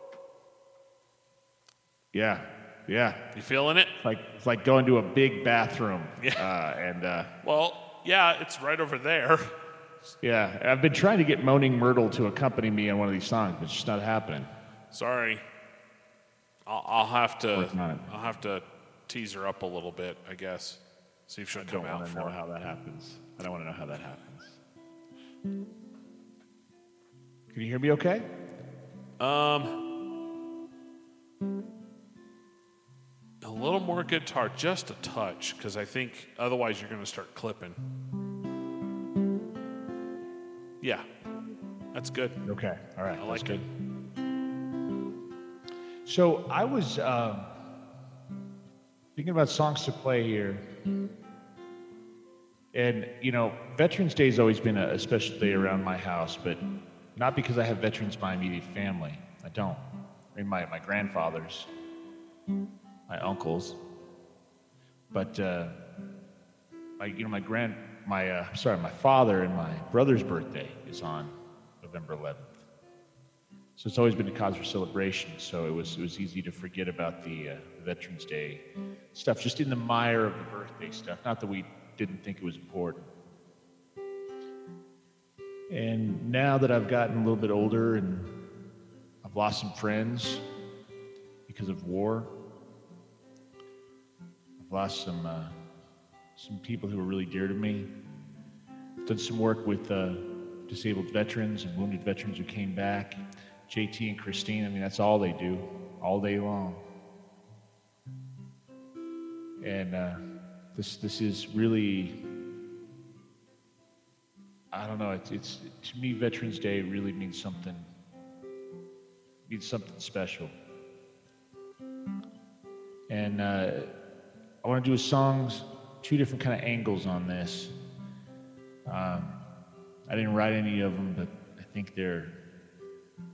Yeah. You feeling it? It's like going to a big bathroom. Yeah. Well, yeah, it's right over there. Yeah, I've been trying to get Moaning Myrtle to accompany me on one of these songs, but it's just not happening. Sorry. I'll have to tease her up a little bit, I guess. See if she'll come out for it. I don't want to know how that happens. Can you hear me okay? A little more guitar, just a touch, because I think otherwise you're going to start clipping. Yeah, that's good. Okay, all right. I like it. So I was thinking about songs to play here. And, Veterans Day has always been a special day around my house, but not because I have veterans in my immediate family. I don't. I mean, my grandfathers, my uncles, but my father and my brother's birthday is on November 11th. So it's always been a cause for celebration. So it was easy to forget about the Veterans Day stuff, just in the mire of the birthday stuff. Not that we didn't think it was important. And now that I've gotten a little bit older and I've lost some friends because of war, I've lost some people who were really dear to me. I've done some work with disabled veterans and wounded veterans who came back. JT and Christine, I mean, that's all they do, all day long. And this is really, I don't know, it's to me, Veterans Day really means something special. And I want to do two different kind of angles on this. I didn't write any of them, but I think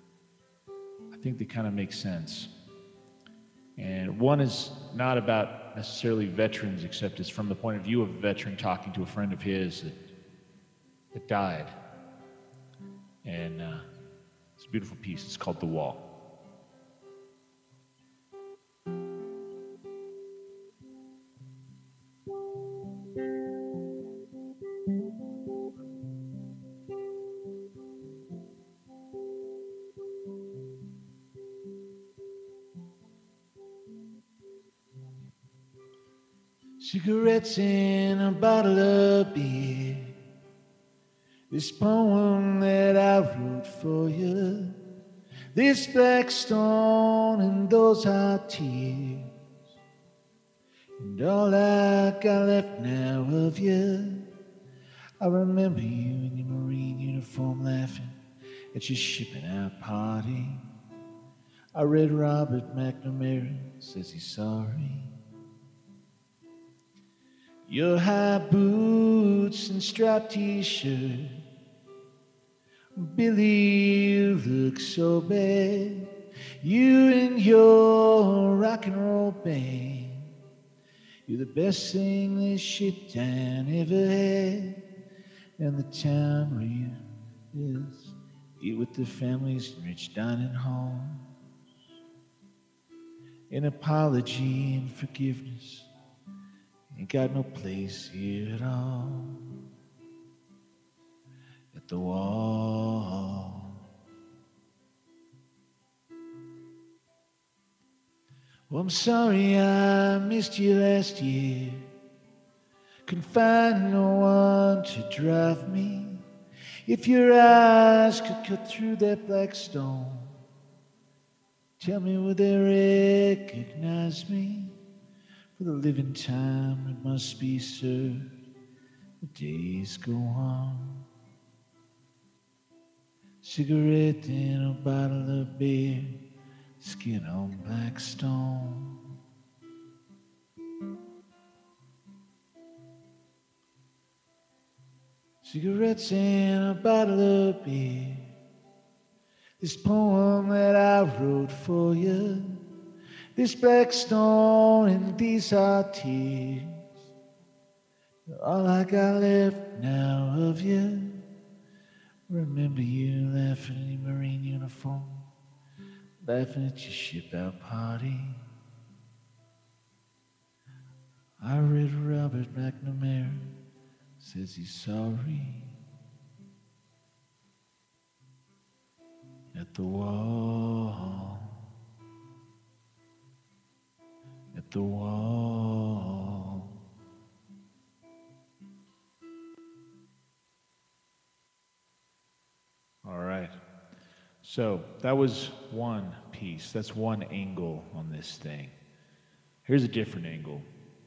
they kind of make sense. And one is not about necessarily veterans, except it's from the point of view of a veteran talking to a friend of his that died. And it's a beautiful piece. It's called The Wall. Cigarettes in a bottle of beer. This poem that I wrote for you. This black stone and those hot tears. And all I got left now of you. I remember you in your Marine uniform laughing at your shipping out party. I read Robert McNamara says he's sorry. Your high boots and striped t-shirt. Billy, you look so bad. You and your rock and roll band. You're the best thing this shit town ever had. And the town where you is eat with the families in rich dining halls. An apology and forgiveness ain't got no place here at all. At the wall. Well, I'm sorry I missed you last year. Couldn't find no one to drive me. If your eyes could cut through that black stone, tell me would they recognize me? For the living time it must be served, the days go on. Cigarette in a bottle of beer, skin on black stone. Cigarettes in a bottle of beer, this poem that I wrote for you. This black stone and these hot tears. All I got left now of you. Remember you laughing in your Marine uniform, laughing at your ship out party. I read Robert McNamara says he's sorry. At the wall. At the wall. All right. So that was one piece. That's one angle on this thing. Here's a different angle.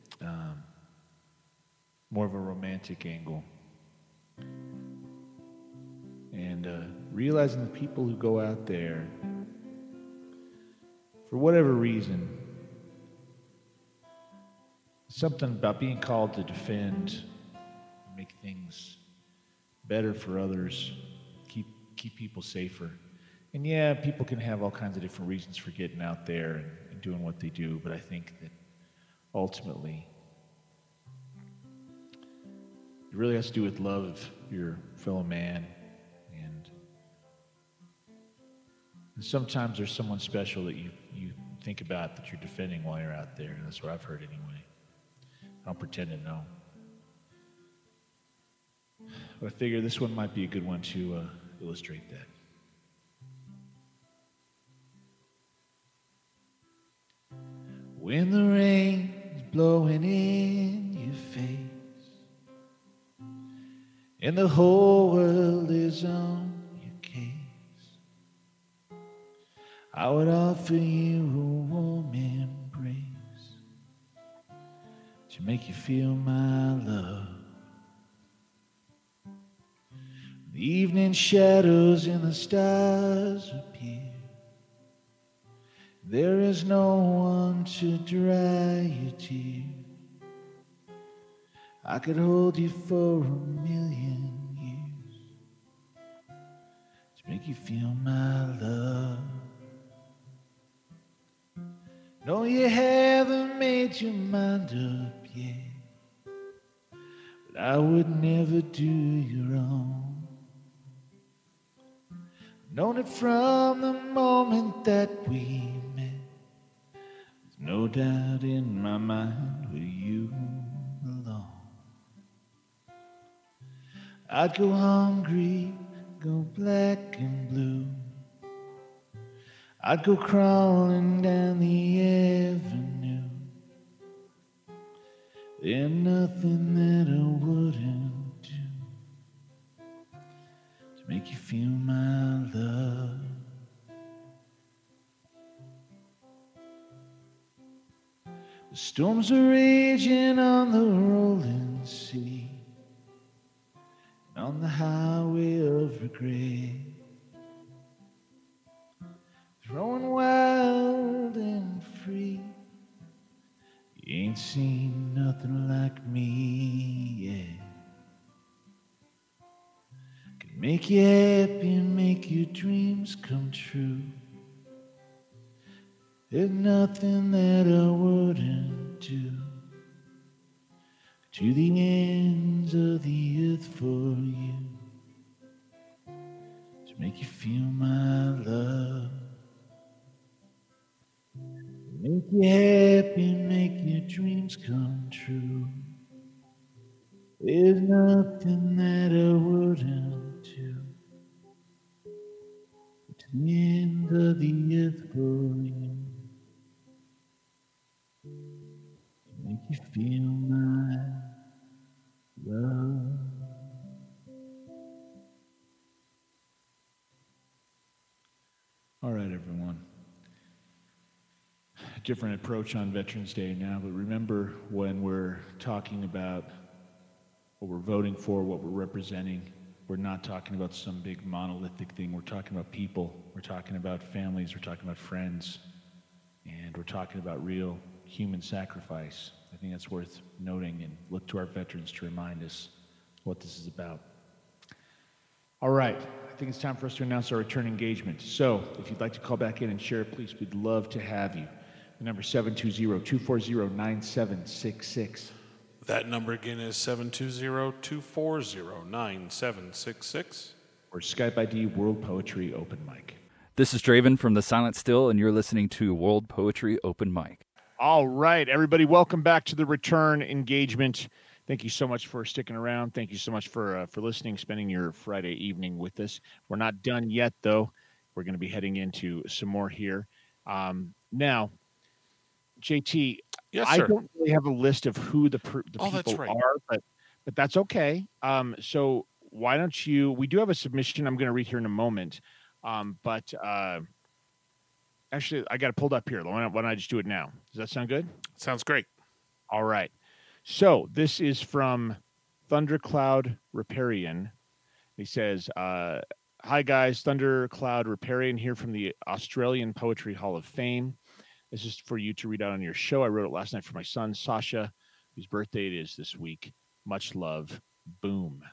More of a romantic angle. And realizing the people who go out there, for whatever reason, something about being called to defend, make things better for others, keep people safer. And yeah, people can have all kinds of different reasons for getting out there and doing what they do, but I think that ultimately it really has to do with love of your fellow man. And sometimes there's someone special that you think about that you're defending while you're out there. That's what I've heard anyway. I don't pretend to know. But I figure this one might be a good one to illustrate that. When the rain's blowing in your face and the whole world is on your case, I would offer you a warm embrace to make you feel my love. The evening shadows and the stars appear. There is no one to dry your tears. I could hold you for 1,000,000 years to make you feel my love. No, you haven't made your mind up yet, but I would never do you wrong. Known it from the moment that we met. There's no doubt in my mind where you belong. I'd go hungry, go black and blue. I'd go crawling down the avenue. There's nothing that I wouldn't do to make you feel my love. The storms are raging on the rolling sea, and on the highway of regret. Throwing wild and free. You ain't seen nothing like me yet. Can make you happy and make your dreams come true. There's nothing that I wouldn't do. To the ends of the earth for you. To make you feel my love. Make you happy, make your dreams come true. There's nothing that I wouldn't do. To the end of the earth for you. To make you feel my love. All right, everyone. Different approach on Veterans Day now, but remember when we're talking about what we're voting for, what we're representing, we're not talking about some big monolithic thing. We're talking about people. We're talking about families. We're talking about friends. And we're talking about real human sacrifice. I think that's worth noting, and look to our veterans to remind us what this is about. All right. I think it's time for us to announce our return engagement. So if you'd like to call back in and share, please, we'd love to have you. The number 720-240-9766. That number again is 720-240-9766. Or Skype ID World Poetry Open Mic. This is Draven from The Silent Still, and you're listening to World Poetry Open Mic. All right, everybody, welcome back to the return engagement. Thank you so much for sticking around. Thank you so much for listening, spending your Friday evening with us. We're not done yet, though. We're going to be heading into some more here. Now, JT, yes, I sir. don't really have a list of who the people that's right. are, but that's okay. So why don't you? We do have a submission I'm going to read here in a moment, but actually, I got it pulled up here. Why don't I just do it now? Does that sound good? Sounds great. All right. So this is from Thundercloud Riparian. He says, "Hi guys, Thundercloud Riparian here from the Australian Poetry Hall of Fame. This is for you to read out on your show. I wrote it last night for my son, Sasha, whose birthday it is this week. Much love. Boom."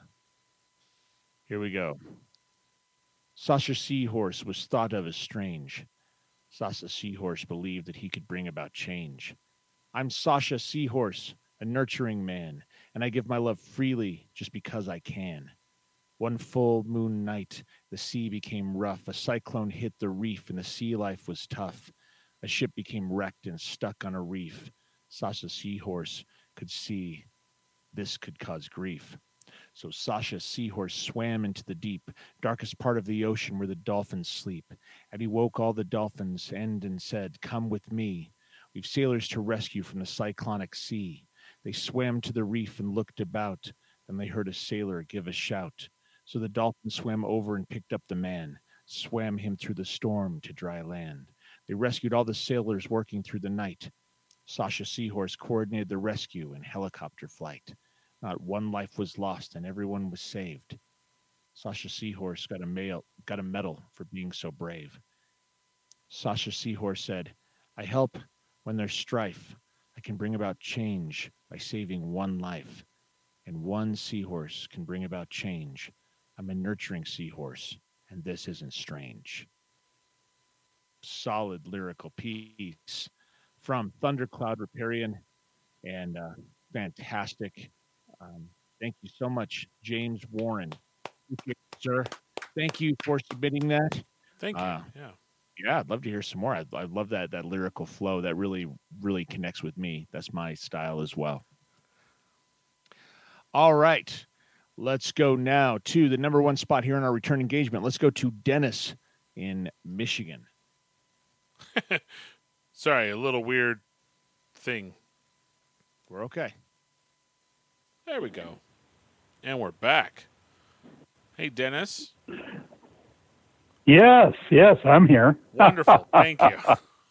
Here we go. Sasha Seahorse was thought of as strange. Sasha Seahorse believed that he could bring about change. I'm Sasha Seahorse, a nurturing man, and I give my love freely just because I can. One full moon night, the sea became rough. A cyclone hit the reef, and the sea life was tough. A ship became wrecked and stuck on a reef. Sasha Seahorse could see this could cause grief. So Sasha Seahorse swam into the deep, darkest part of the ocean where the dolphins sleep. And he woke all the dolphins and said, "Come with me. We've sailors to rescue from the cyclonic sea." They swam to the reef and looked about. Then they heard a sailor give a shout. So the dolphin swam over and picked up the man, swam him through the storm to dry land. They rescued all the sailors working through the night. Sasha Seahorse coordinated the rescue in helicopter flight. Not one life was lost and everyone was saved. Sasha Seahorse got a medal for being so brave. Sasha Seahorse said, "I help when there's strife. I can bring about change by saving one life. And one seahorse can bring about change. I'm a nurturing seahorse, and this isn't strange." Solid lyrical piece. from Thundercloud Riparian, and fantastic. Thank you so much, James Warren. Sir, thank you for submitting that. Thank you. Yeah, I'd love to hear some more. I love that lyrical flow. That really, really connects with me. That's my style as well. All right. Let's go now to the number one spot here in our return engagement. Let's go to Dennis in Michigan. Sorry, a little weird thing. We're okay. There we go. And we're back. Hey, Dennis. Yes, I'm here. Wonderful. Thank you.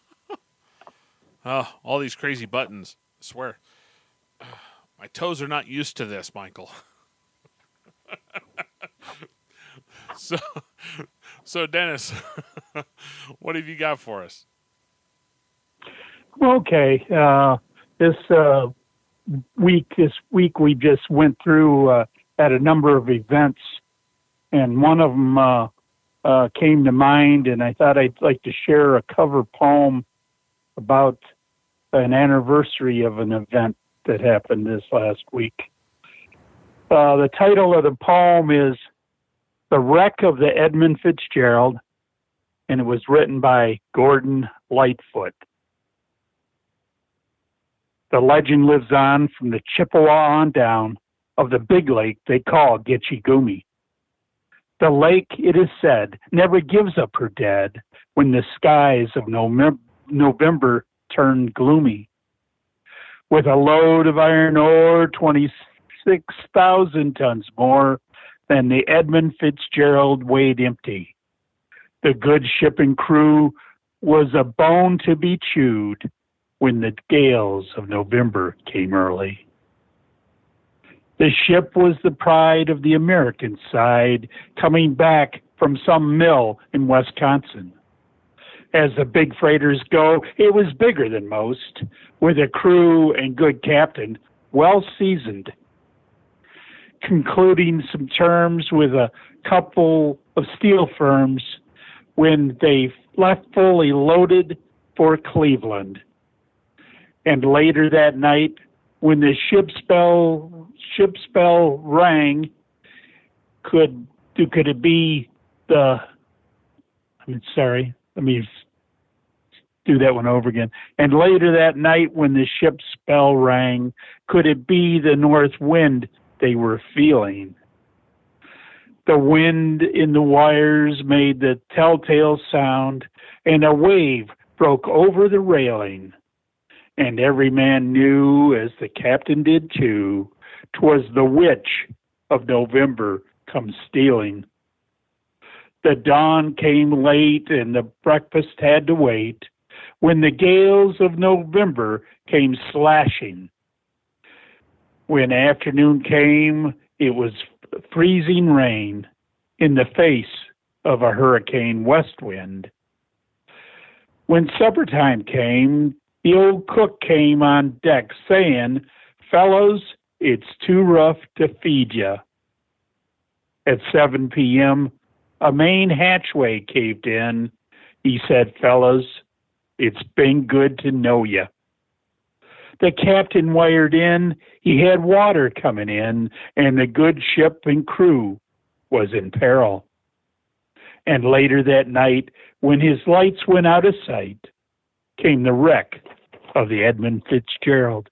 Oh, all these crazy buttons. I swear. My toes are not used to this, Michael. So Dennis, what have you got for us? Okay. This week we just went through at a number of events, and one of them came to mind, and I thought I'd like to share a cover poem about an anniversary of an event that happened this last week. The title of the poem is The Wreck of the Edmund Fitzgerald, and it was written by Gordon Lightfoot. The legend lives on from the Chippewa on down of the big lake they call Gitche Gumee. The lake, it is said, never gives up her dead when the skies of November turn gloomy. With a load of iron ore, 26,000 tons more than the Edmund Fitzgerald weighed empty. The good ship and crew was a bone to be chewed when the gales of November came early. The ship was the pride of the American side, coming back from some mill in Wisconsin. As the big freighters go, it was bigger than most, with a crew and good captain, well seasoned. Concluding some terms with a couple of steel firms when they left fully loaded for Cleveland. And later that night, when the ship's bell rang, could it be the? Let me do that one over again. And later that night, when the ship's bell rang, could it be the north wind they were feeling? The wind in the wires made the telltale sound, and a wave broke over the railing. And every man knew, as the captain did too, 'twas the witch of November come stealing. The dawn came late, and the breakfast had to wait, when the gales of November came slashing. When afternoon came, it was freezing rain in the face of a hurricane west wind. When supper time came, the old cook came on deck saying, "Fellows, it's too rough to feed ya." At 7 p.m., a main hatchway caved in. He said, "Fellows, it's been good to know ya." The captain wired in, he had water coming in, and the good ship and crew was in peril. And later that night, when his lights went out of sight, came the wreck of the Edmund Fitzgerald.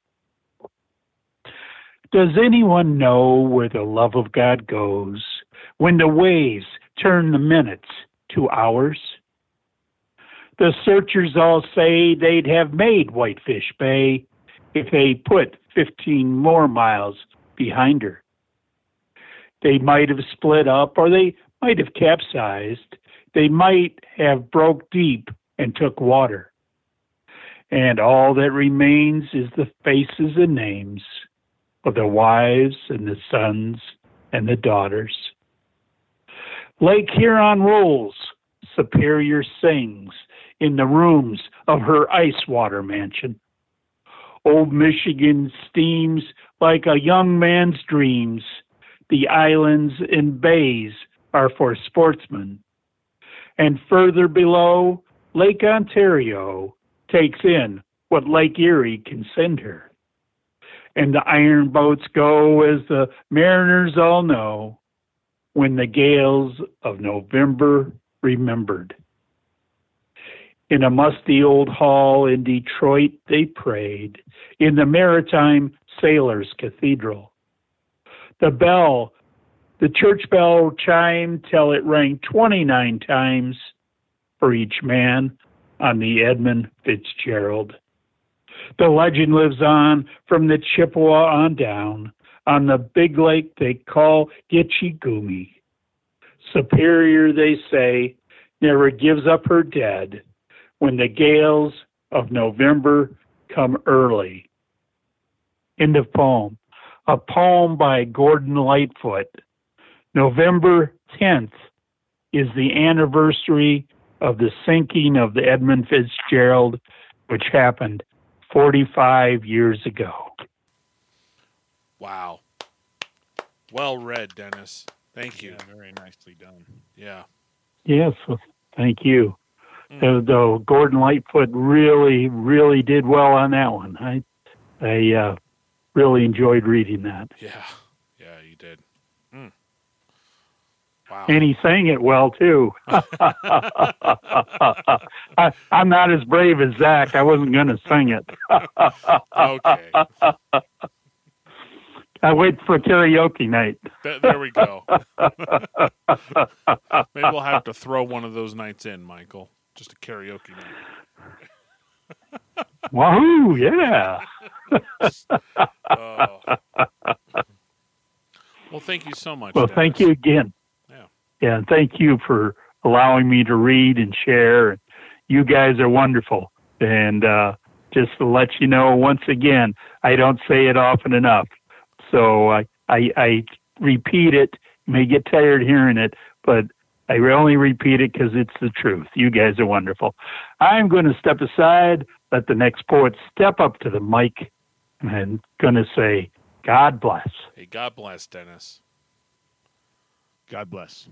Does anyone know where the love of God goes when the waves turn the minutes to hours? The searchers all say they'd have made Whitefish Bay if they put 15 more miles behind her. They might have split up, or they might have capsized. They might have broke deep and took water. And all that remains is the faces and names of the wives and the sons and the daughters. Lake Huron rolls, Superior sings in the rooms of her ice water mansion. Old Michigan steams like a young man's dreams. The islands and bays are for sportsmen. And further below, Lake Ontario takes in what Lake Erie can send her. And the iron boats go, as the mariners all know, when the gales of November remembered. In a musty old hall in Detroit they prayed, in the Maritime Sailors' Cathedral. The church bell chimed till it rang 29 times for each man on the Edmund Fitzgerald. The legend lives on from the Chippewa on down, on the big lake they call Gitche Gumee. Superior, they say, never gives up her dead when the gales of November come early. End of poem. A poem by Gordon Lightfoot. November 10th is the anniversary of the sinking of the Edmund Fitzgerald, which happened 45 years ago. Wow. Well read, Dennis. Thank you. Yeah, very nicely done. Yeah. Yes, well, thank you. Though Gordon Lightfoot really, really did well on that one. I really enjoyed reading that. Yeah. Yeah, you did. Wow. And he sang it well, too. I'm not as brave as Zach. I wasn't going to sing it. Okay. I wait for karaoke night. There we go. Maybe we'll have to throw one of those nights in, Michael. Just a karaoke night. Wahoo, yeah. Well, thank you so much. Well, Dennis. thank you again. Yeah, and thank you for allowing me to read and share. You guys are wonderful. And just to let you know, once again, I don't say it often enough. So I repeat it. You may get tired hearing it, but I only repeat it because it's the truth. You guys are wonderful. I'm going to step aside, let the next poet step up to the mic, and I'm going to say, God bless. Hey, God bless, Dennis. God bless.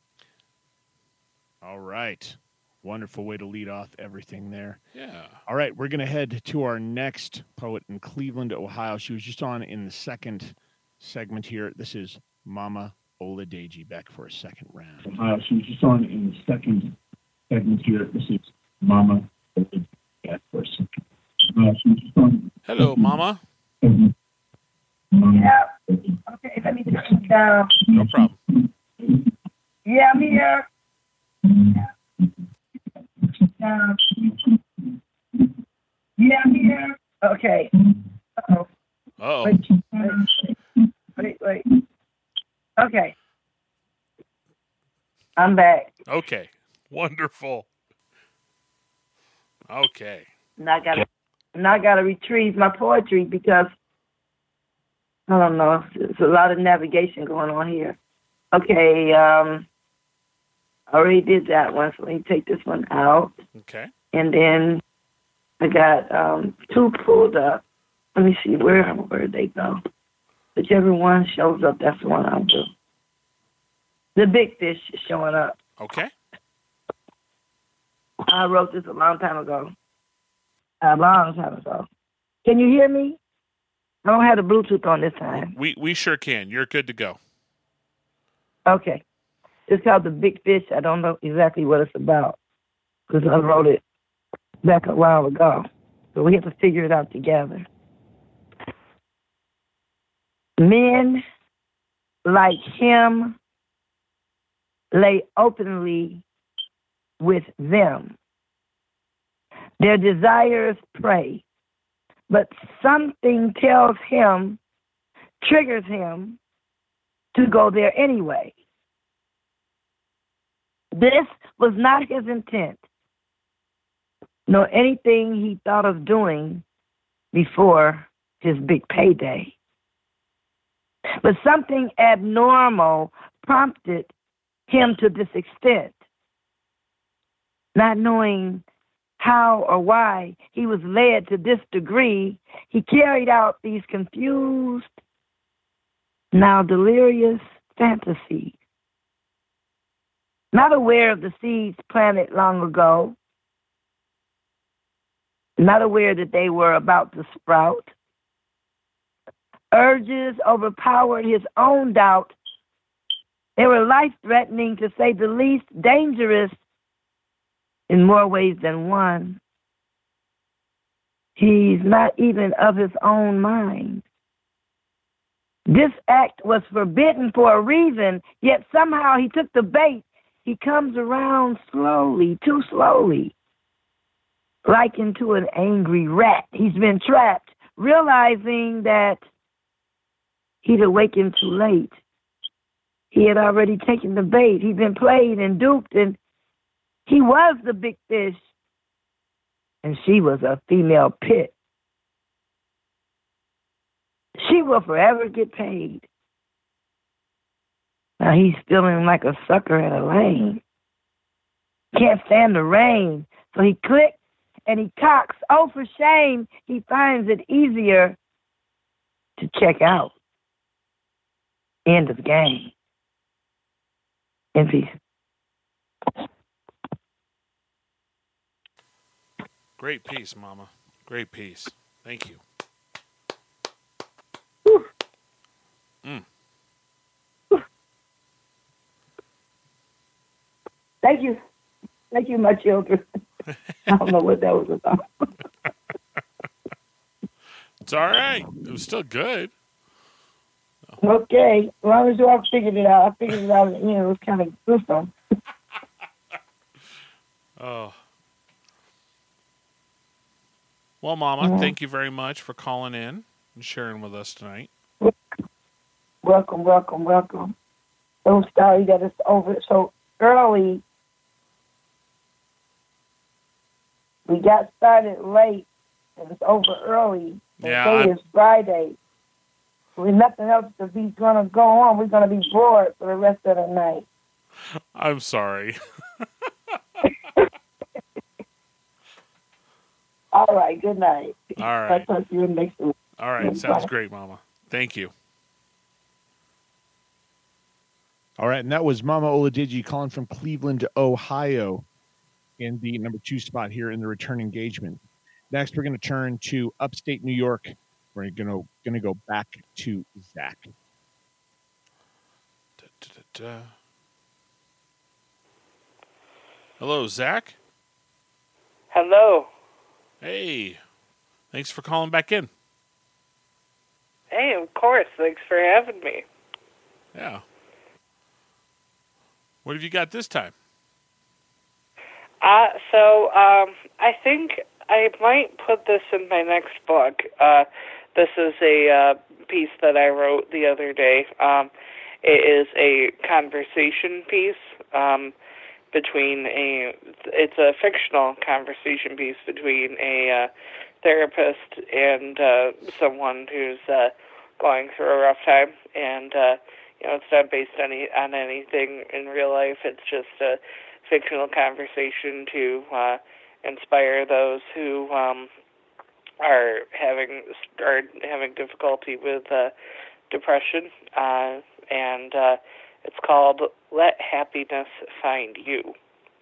All right. Wonderful way to lead off everything there. Yeah. All right. We're going to head to our next poet in Cleveland, Ohio. She was just on in the second segment here. This is Mama Oladeji, back for a second round. She was just on in the second segment here. This is Mama Oladeji, back for a second. She was just on. Hello, Mama. Yeah. Okay, let me turn it down. No problem. Yeah, I'm here. Yeah, I'm here. Okay. Uh-oh. Uh-oh. Wait. Okay. I'm back. Okay. Wonderful. Okay. Now I gotta retrieve my poetry because I don't know. There's a lot of navigation going on here. Okay, I already did that one, so let me take this one out. Okay. And then I got two pulled up. Let me see where they go. Whichever one shows up, that's the one I'll do. The big fish is showing up. Okay. I wrote this a long time ago. Can you hear me? I don't have the Bluetooth on this time. We sure can. You're good to go. Okay. It's called The Big Fish. I don't know exactly what it's about because I wrote it back a while ago. So we have to figure it out together. Men like him lay openly with them. Their desires prey, but something tells him, triggers him to go there anyway. This was not his intent, nor anything he thought of doing before his big payday. But something abnormal prompted him to this extent. Not knowing how or why he was led to this degree, he carried out these confused, now delirious fantasies. Not aware of the seeds planted long ago, not aware that they were about to sprout. Urges overpowered his own doubt. They were life-threatening, to say the least, dangerous in more ways than one. He's not even of his own mind. This act was forbidden for a reason, yet somehow he took the bait. He comes around slowly, too slowly, like into an angry rat. He's been trapped, realizing that he'd awakened too late. He had already taken the bait. He'd been played and duped, and he was the big fish, and she was a female pit. She will forever get paid. Now he's feeling like a sucker at a lane. Can't stand the rain, so he clicks and he cocks. Oh, for shame, he finds it easier to check out. End of game. In peace. Great piece, Mama. Great piece. Thank you. Mm. Thank you. Thank you, my children. I don't know what that was about. It's all right. It was still good. Okay. As long as you all figured it out. I figured it out. It was kind of gruesome. Oh. Well, Mama, thank you very much for calling in and sharing with us tonight. Welcome, welcome, welcome. So sorry that it's over so early. We got started late, and it's over early. Today is Friday. With nothing else to be going to go on, we're going to be bored for the rest of the night. I'm sorry. All right, good night. All right. I'll talk to you next week. All right, sounds great, Mama. Thank you. All right, and that was Mama Oladiji calling from Cleveland, Ohio, in the number 2 spot here in the return engagement. Next, we're going to turn to upstate New York. We're going to go back to Zach. Hello, Zach. Hello. Hey, thanks for calling back in. Hey, of course. Thanks for having me. Yeah. What have you got this time? I think I might put this in my next book. This is a piece that I wrote the other day. It is a conversation piece it's a fictional conversation piece between a therapist and someone who's going through a rough time. And, it's not based on anything in real life. It's just a fictional conversation to inspire those who are having difficulty with depression. And it's called Let Happiness Find You.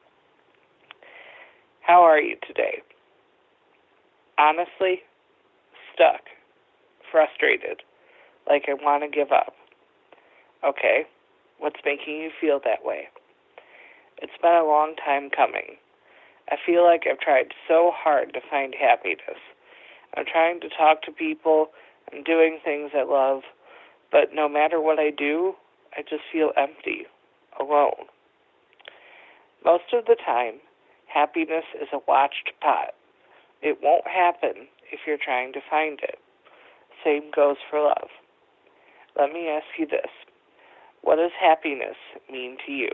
How are you today? Honestly, stuck, frustrated, like I want to give up. Okay, what's making you feel that way? It's been a long time coming. I feel like I've tried so hard to find happiness. I'm trying to talk to people. I'm doing things I love. But no matter what I do, I just feel empty, alone. Most of the time, happiness is a watched pot. It won't happen if you're trying to find it. Same goes for love. Let me ask you this. What does happiness mean to you?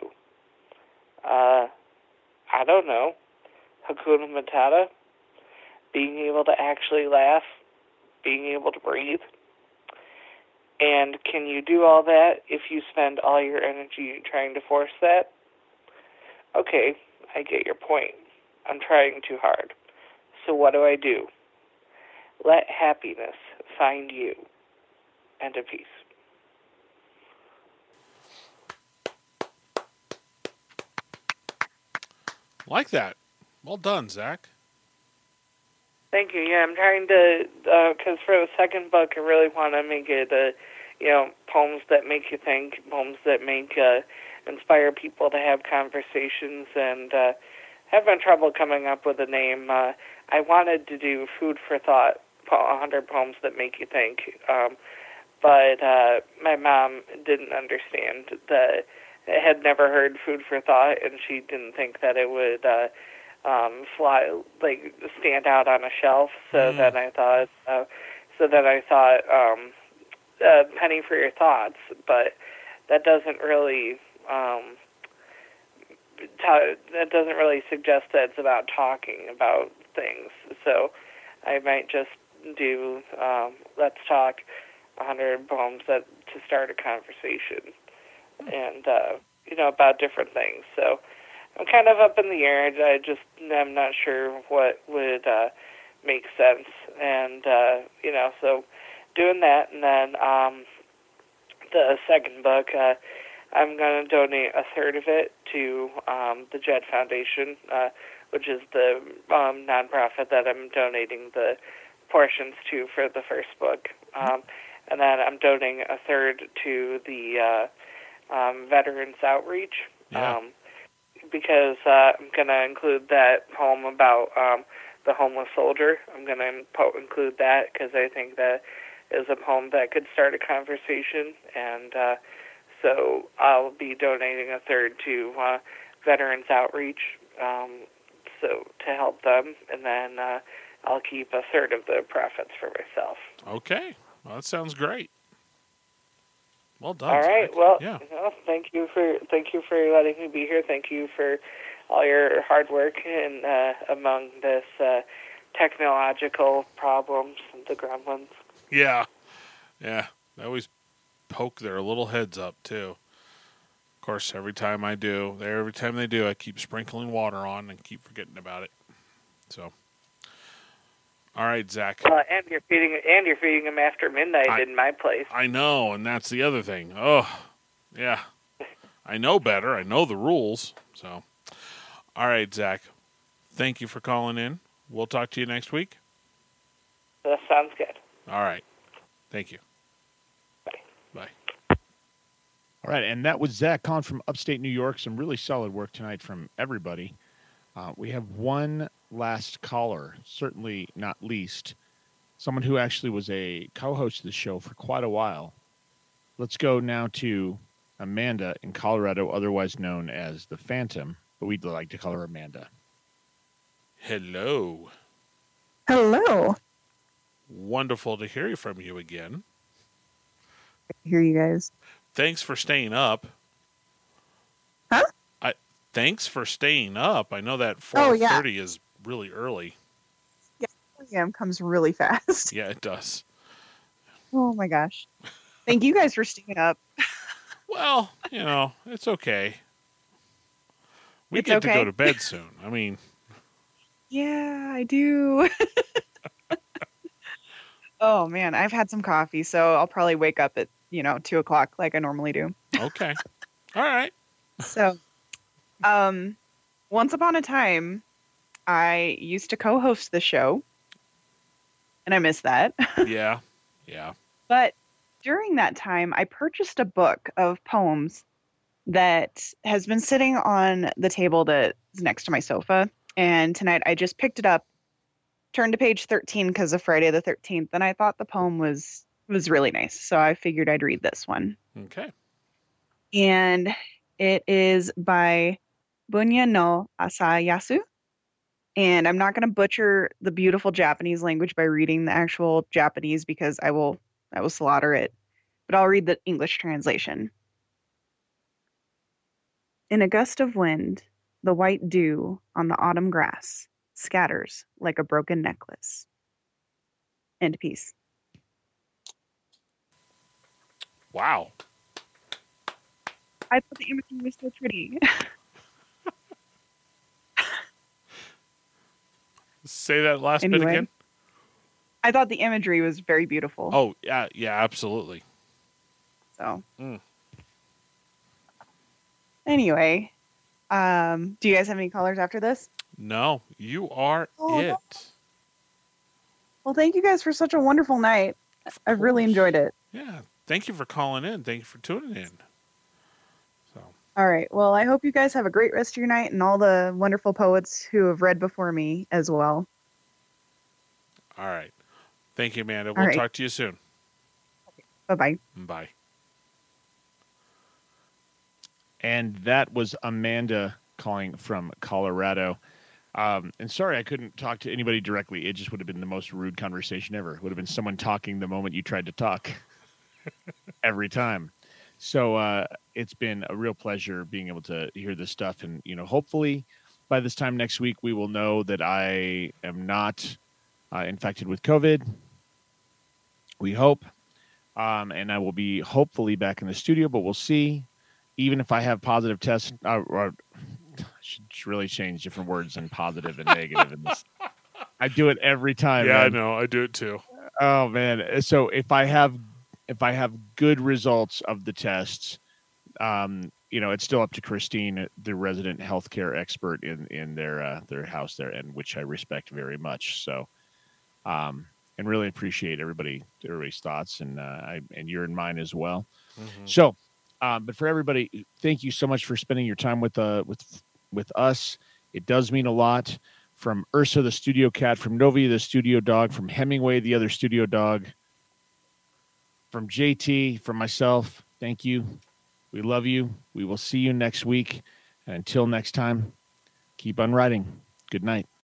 I don't know. Hakuna Matata? Being able to actually laugh? Being able to breathe? And can you do all that if you spend all your energy trying to force that? Okay, I get your point. I'm trying too hard. So what do? Let happiness find you. And a peace. Like that. Well done, Zach. Thank you. Yeah, I'm trying to, because for the second book, I really want to make it, poems that make you think, poems that inspire people to have conversations, and having trouble coming up with a name. I wanted to do Food for Thought, 100 Poems That Make You Think, but my mom didn't understand that. Had never heard Food for Thought, and she didn't think that it would stand out on a shelf. So then I thought, Penny for Your Thoughts, but that doesn't really suggest that it's about talking about things. So I might just do Let's Talk 100 Poems to start a conversation, and about different things. So I'm kind of up in the air. I'm not sure what would make sense, and so doing that, and then the second book, I'm going to donate a third of it to the Jed Foundation, which is the nonprofit that I'm donating the portions to for the first book, and then I'm donating a third to the Veterans Outreach, because I'm going to include that poem about the homeless soldier. I'm going to include that because I think that is a poem that could start a conversation, and so I'll be donating a third to Veterans Outreach, so to help them, and then I'll keep a third of the profits for myself. Okay, well, that sounds great. Well done. All right. Zach. Well, yeah. Thank you for letting me be here. Thank you for all your hard work and among this technological problems, the gremlins. Yeah. They always poke their little heads up too. Of course, every time they do, I keep sprinkling water on and keep forgetting about it. So. All right, Zach. And you're feeding them after midnight in my place. I know, and that's the other thing. Oh, yeah. I know better. I know the rules. So, all right, Zach. Thank you for calling in. We'll talk to you next week. That sounds good. All right. Thank you. Bye. All right, and that was Zach calling from upstate New York. Some really solid work tonight from everybody. We have one last caller, certainly not least, someone who actually was a co-host of the show for quite a while. Let's go now to Amanda in Colorado, otherwise known as the Phantom, but we'd like to call her Amanda. Hello. Hello. Wonderful to hear from you again. Hear you guys. Thanks for staying up. Huh? Thanks for staying up. I know that 4:30 is really early. Yeah, 4 a.m. comes really fast. Yeah, it does. Oh my gosh. Thank you guys for staying up. Well, it's okay. We get to go to bed soon. I mean. Yeah, I do. Oh man, I've had some coffee, so I'll probably wake up at 2 o'clock like I normally do. Okay. All right. So, once upon a time, I used to co-host the show, and I miss that. Yeah. But during that time, I purchased a book of poems that has been sitting on the table that's next to my sofa. And tonight I just picked it up, turned to page 13 because of Friday the 13th, and I thought the poem was really nice. So I figured I'd read this one. Okay. And it is by Bunya no Asayasu. And I'm not going to butcher the beautiful Japanese language by reading the actual Japanese because I will slaughter it. But I'll read the English translation. In a gust of wind, the white dew on the autumn grass scatters like a broken necklace. End piece. Wow. I thought the imagery was so pretty. Say that last bit again. I thought the imagery was very beautiful. Oh, yeah, absolutely. So. Anyway, do you guys have any callers after this? No, you are it. Well, thank you guys for such a wonderful night. I've really enjoyed it. Yeah. Thank you for calling in. Thank you for tuning in. All right. Well, I hope you guys have a great rest of your night and all the wonderful poets who have read before me as well. All right. Thank you, Amanda. We'll talk to you soon. Bye-bye. Bye. And that was Amanda calling from Colorado. And sorry, I couldn't talk to anybody directly. It just would have been the most rude conversation ever. It would have been someone talking the moment you tried to talk every time. So it's been a real pleasure being able to hear this stuff. And, hopefully by this time next week, we will know that I am not infected with COVID. We hope. And I will be hopefully back in the studio, but we'll see. Even if I have positive tests, I should really change different words than positive and negative in this. I do it every time. Yeah, man. I know. I do it too. Oh man. So if I have good results of the tests, it's still up to Christine, the resident healthcare expert in their house there, and which I respect very much. So, and really appreciate everybody's thoughts and your and mine as well. Mm-hmm. So, but for everybody, thank you so much for spending your time with us. It does mean a lot. From Ursa, the studio cat, from Novi, the studio dog, from Hemingway, the other studio dog, from JT, from myself, thank you. We love you. We will see you next week. And until next time, keep on writing. Good night.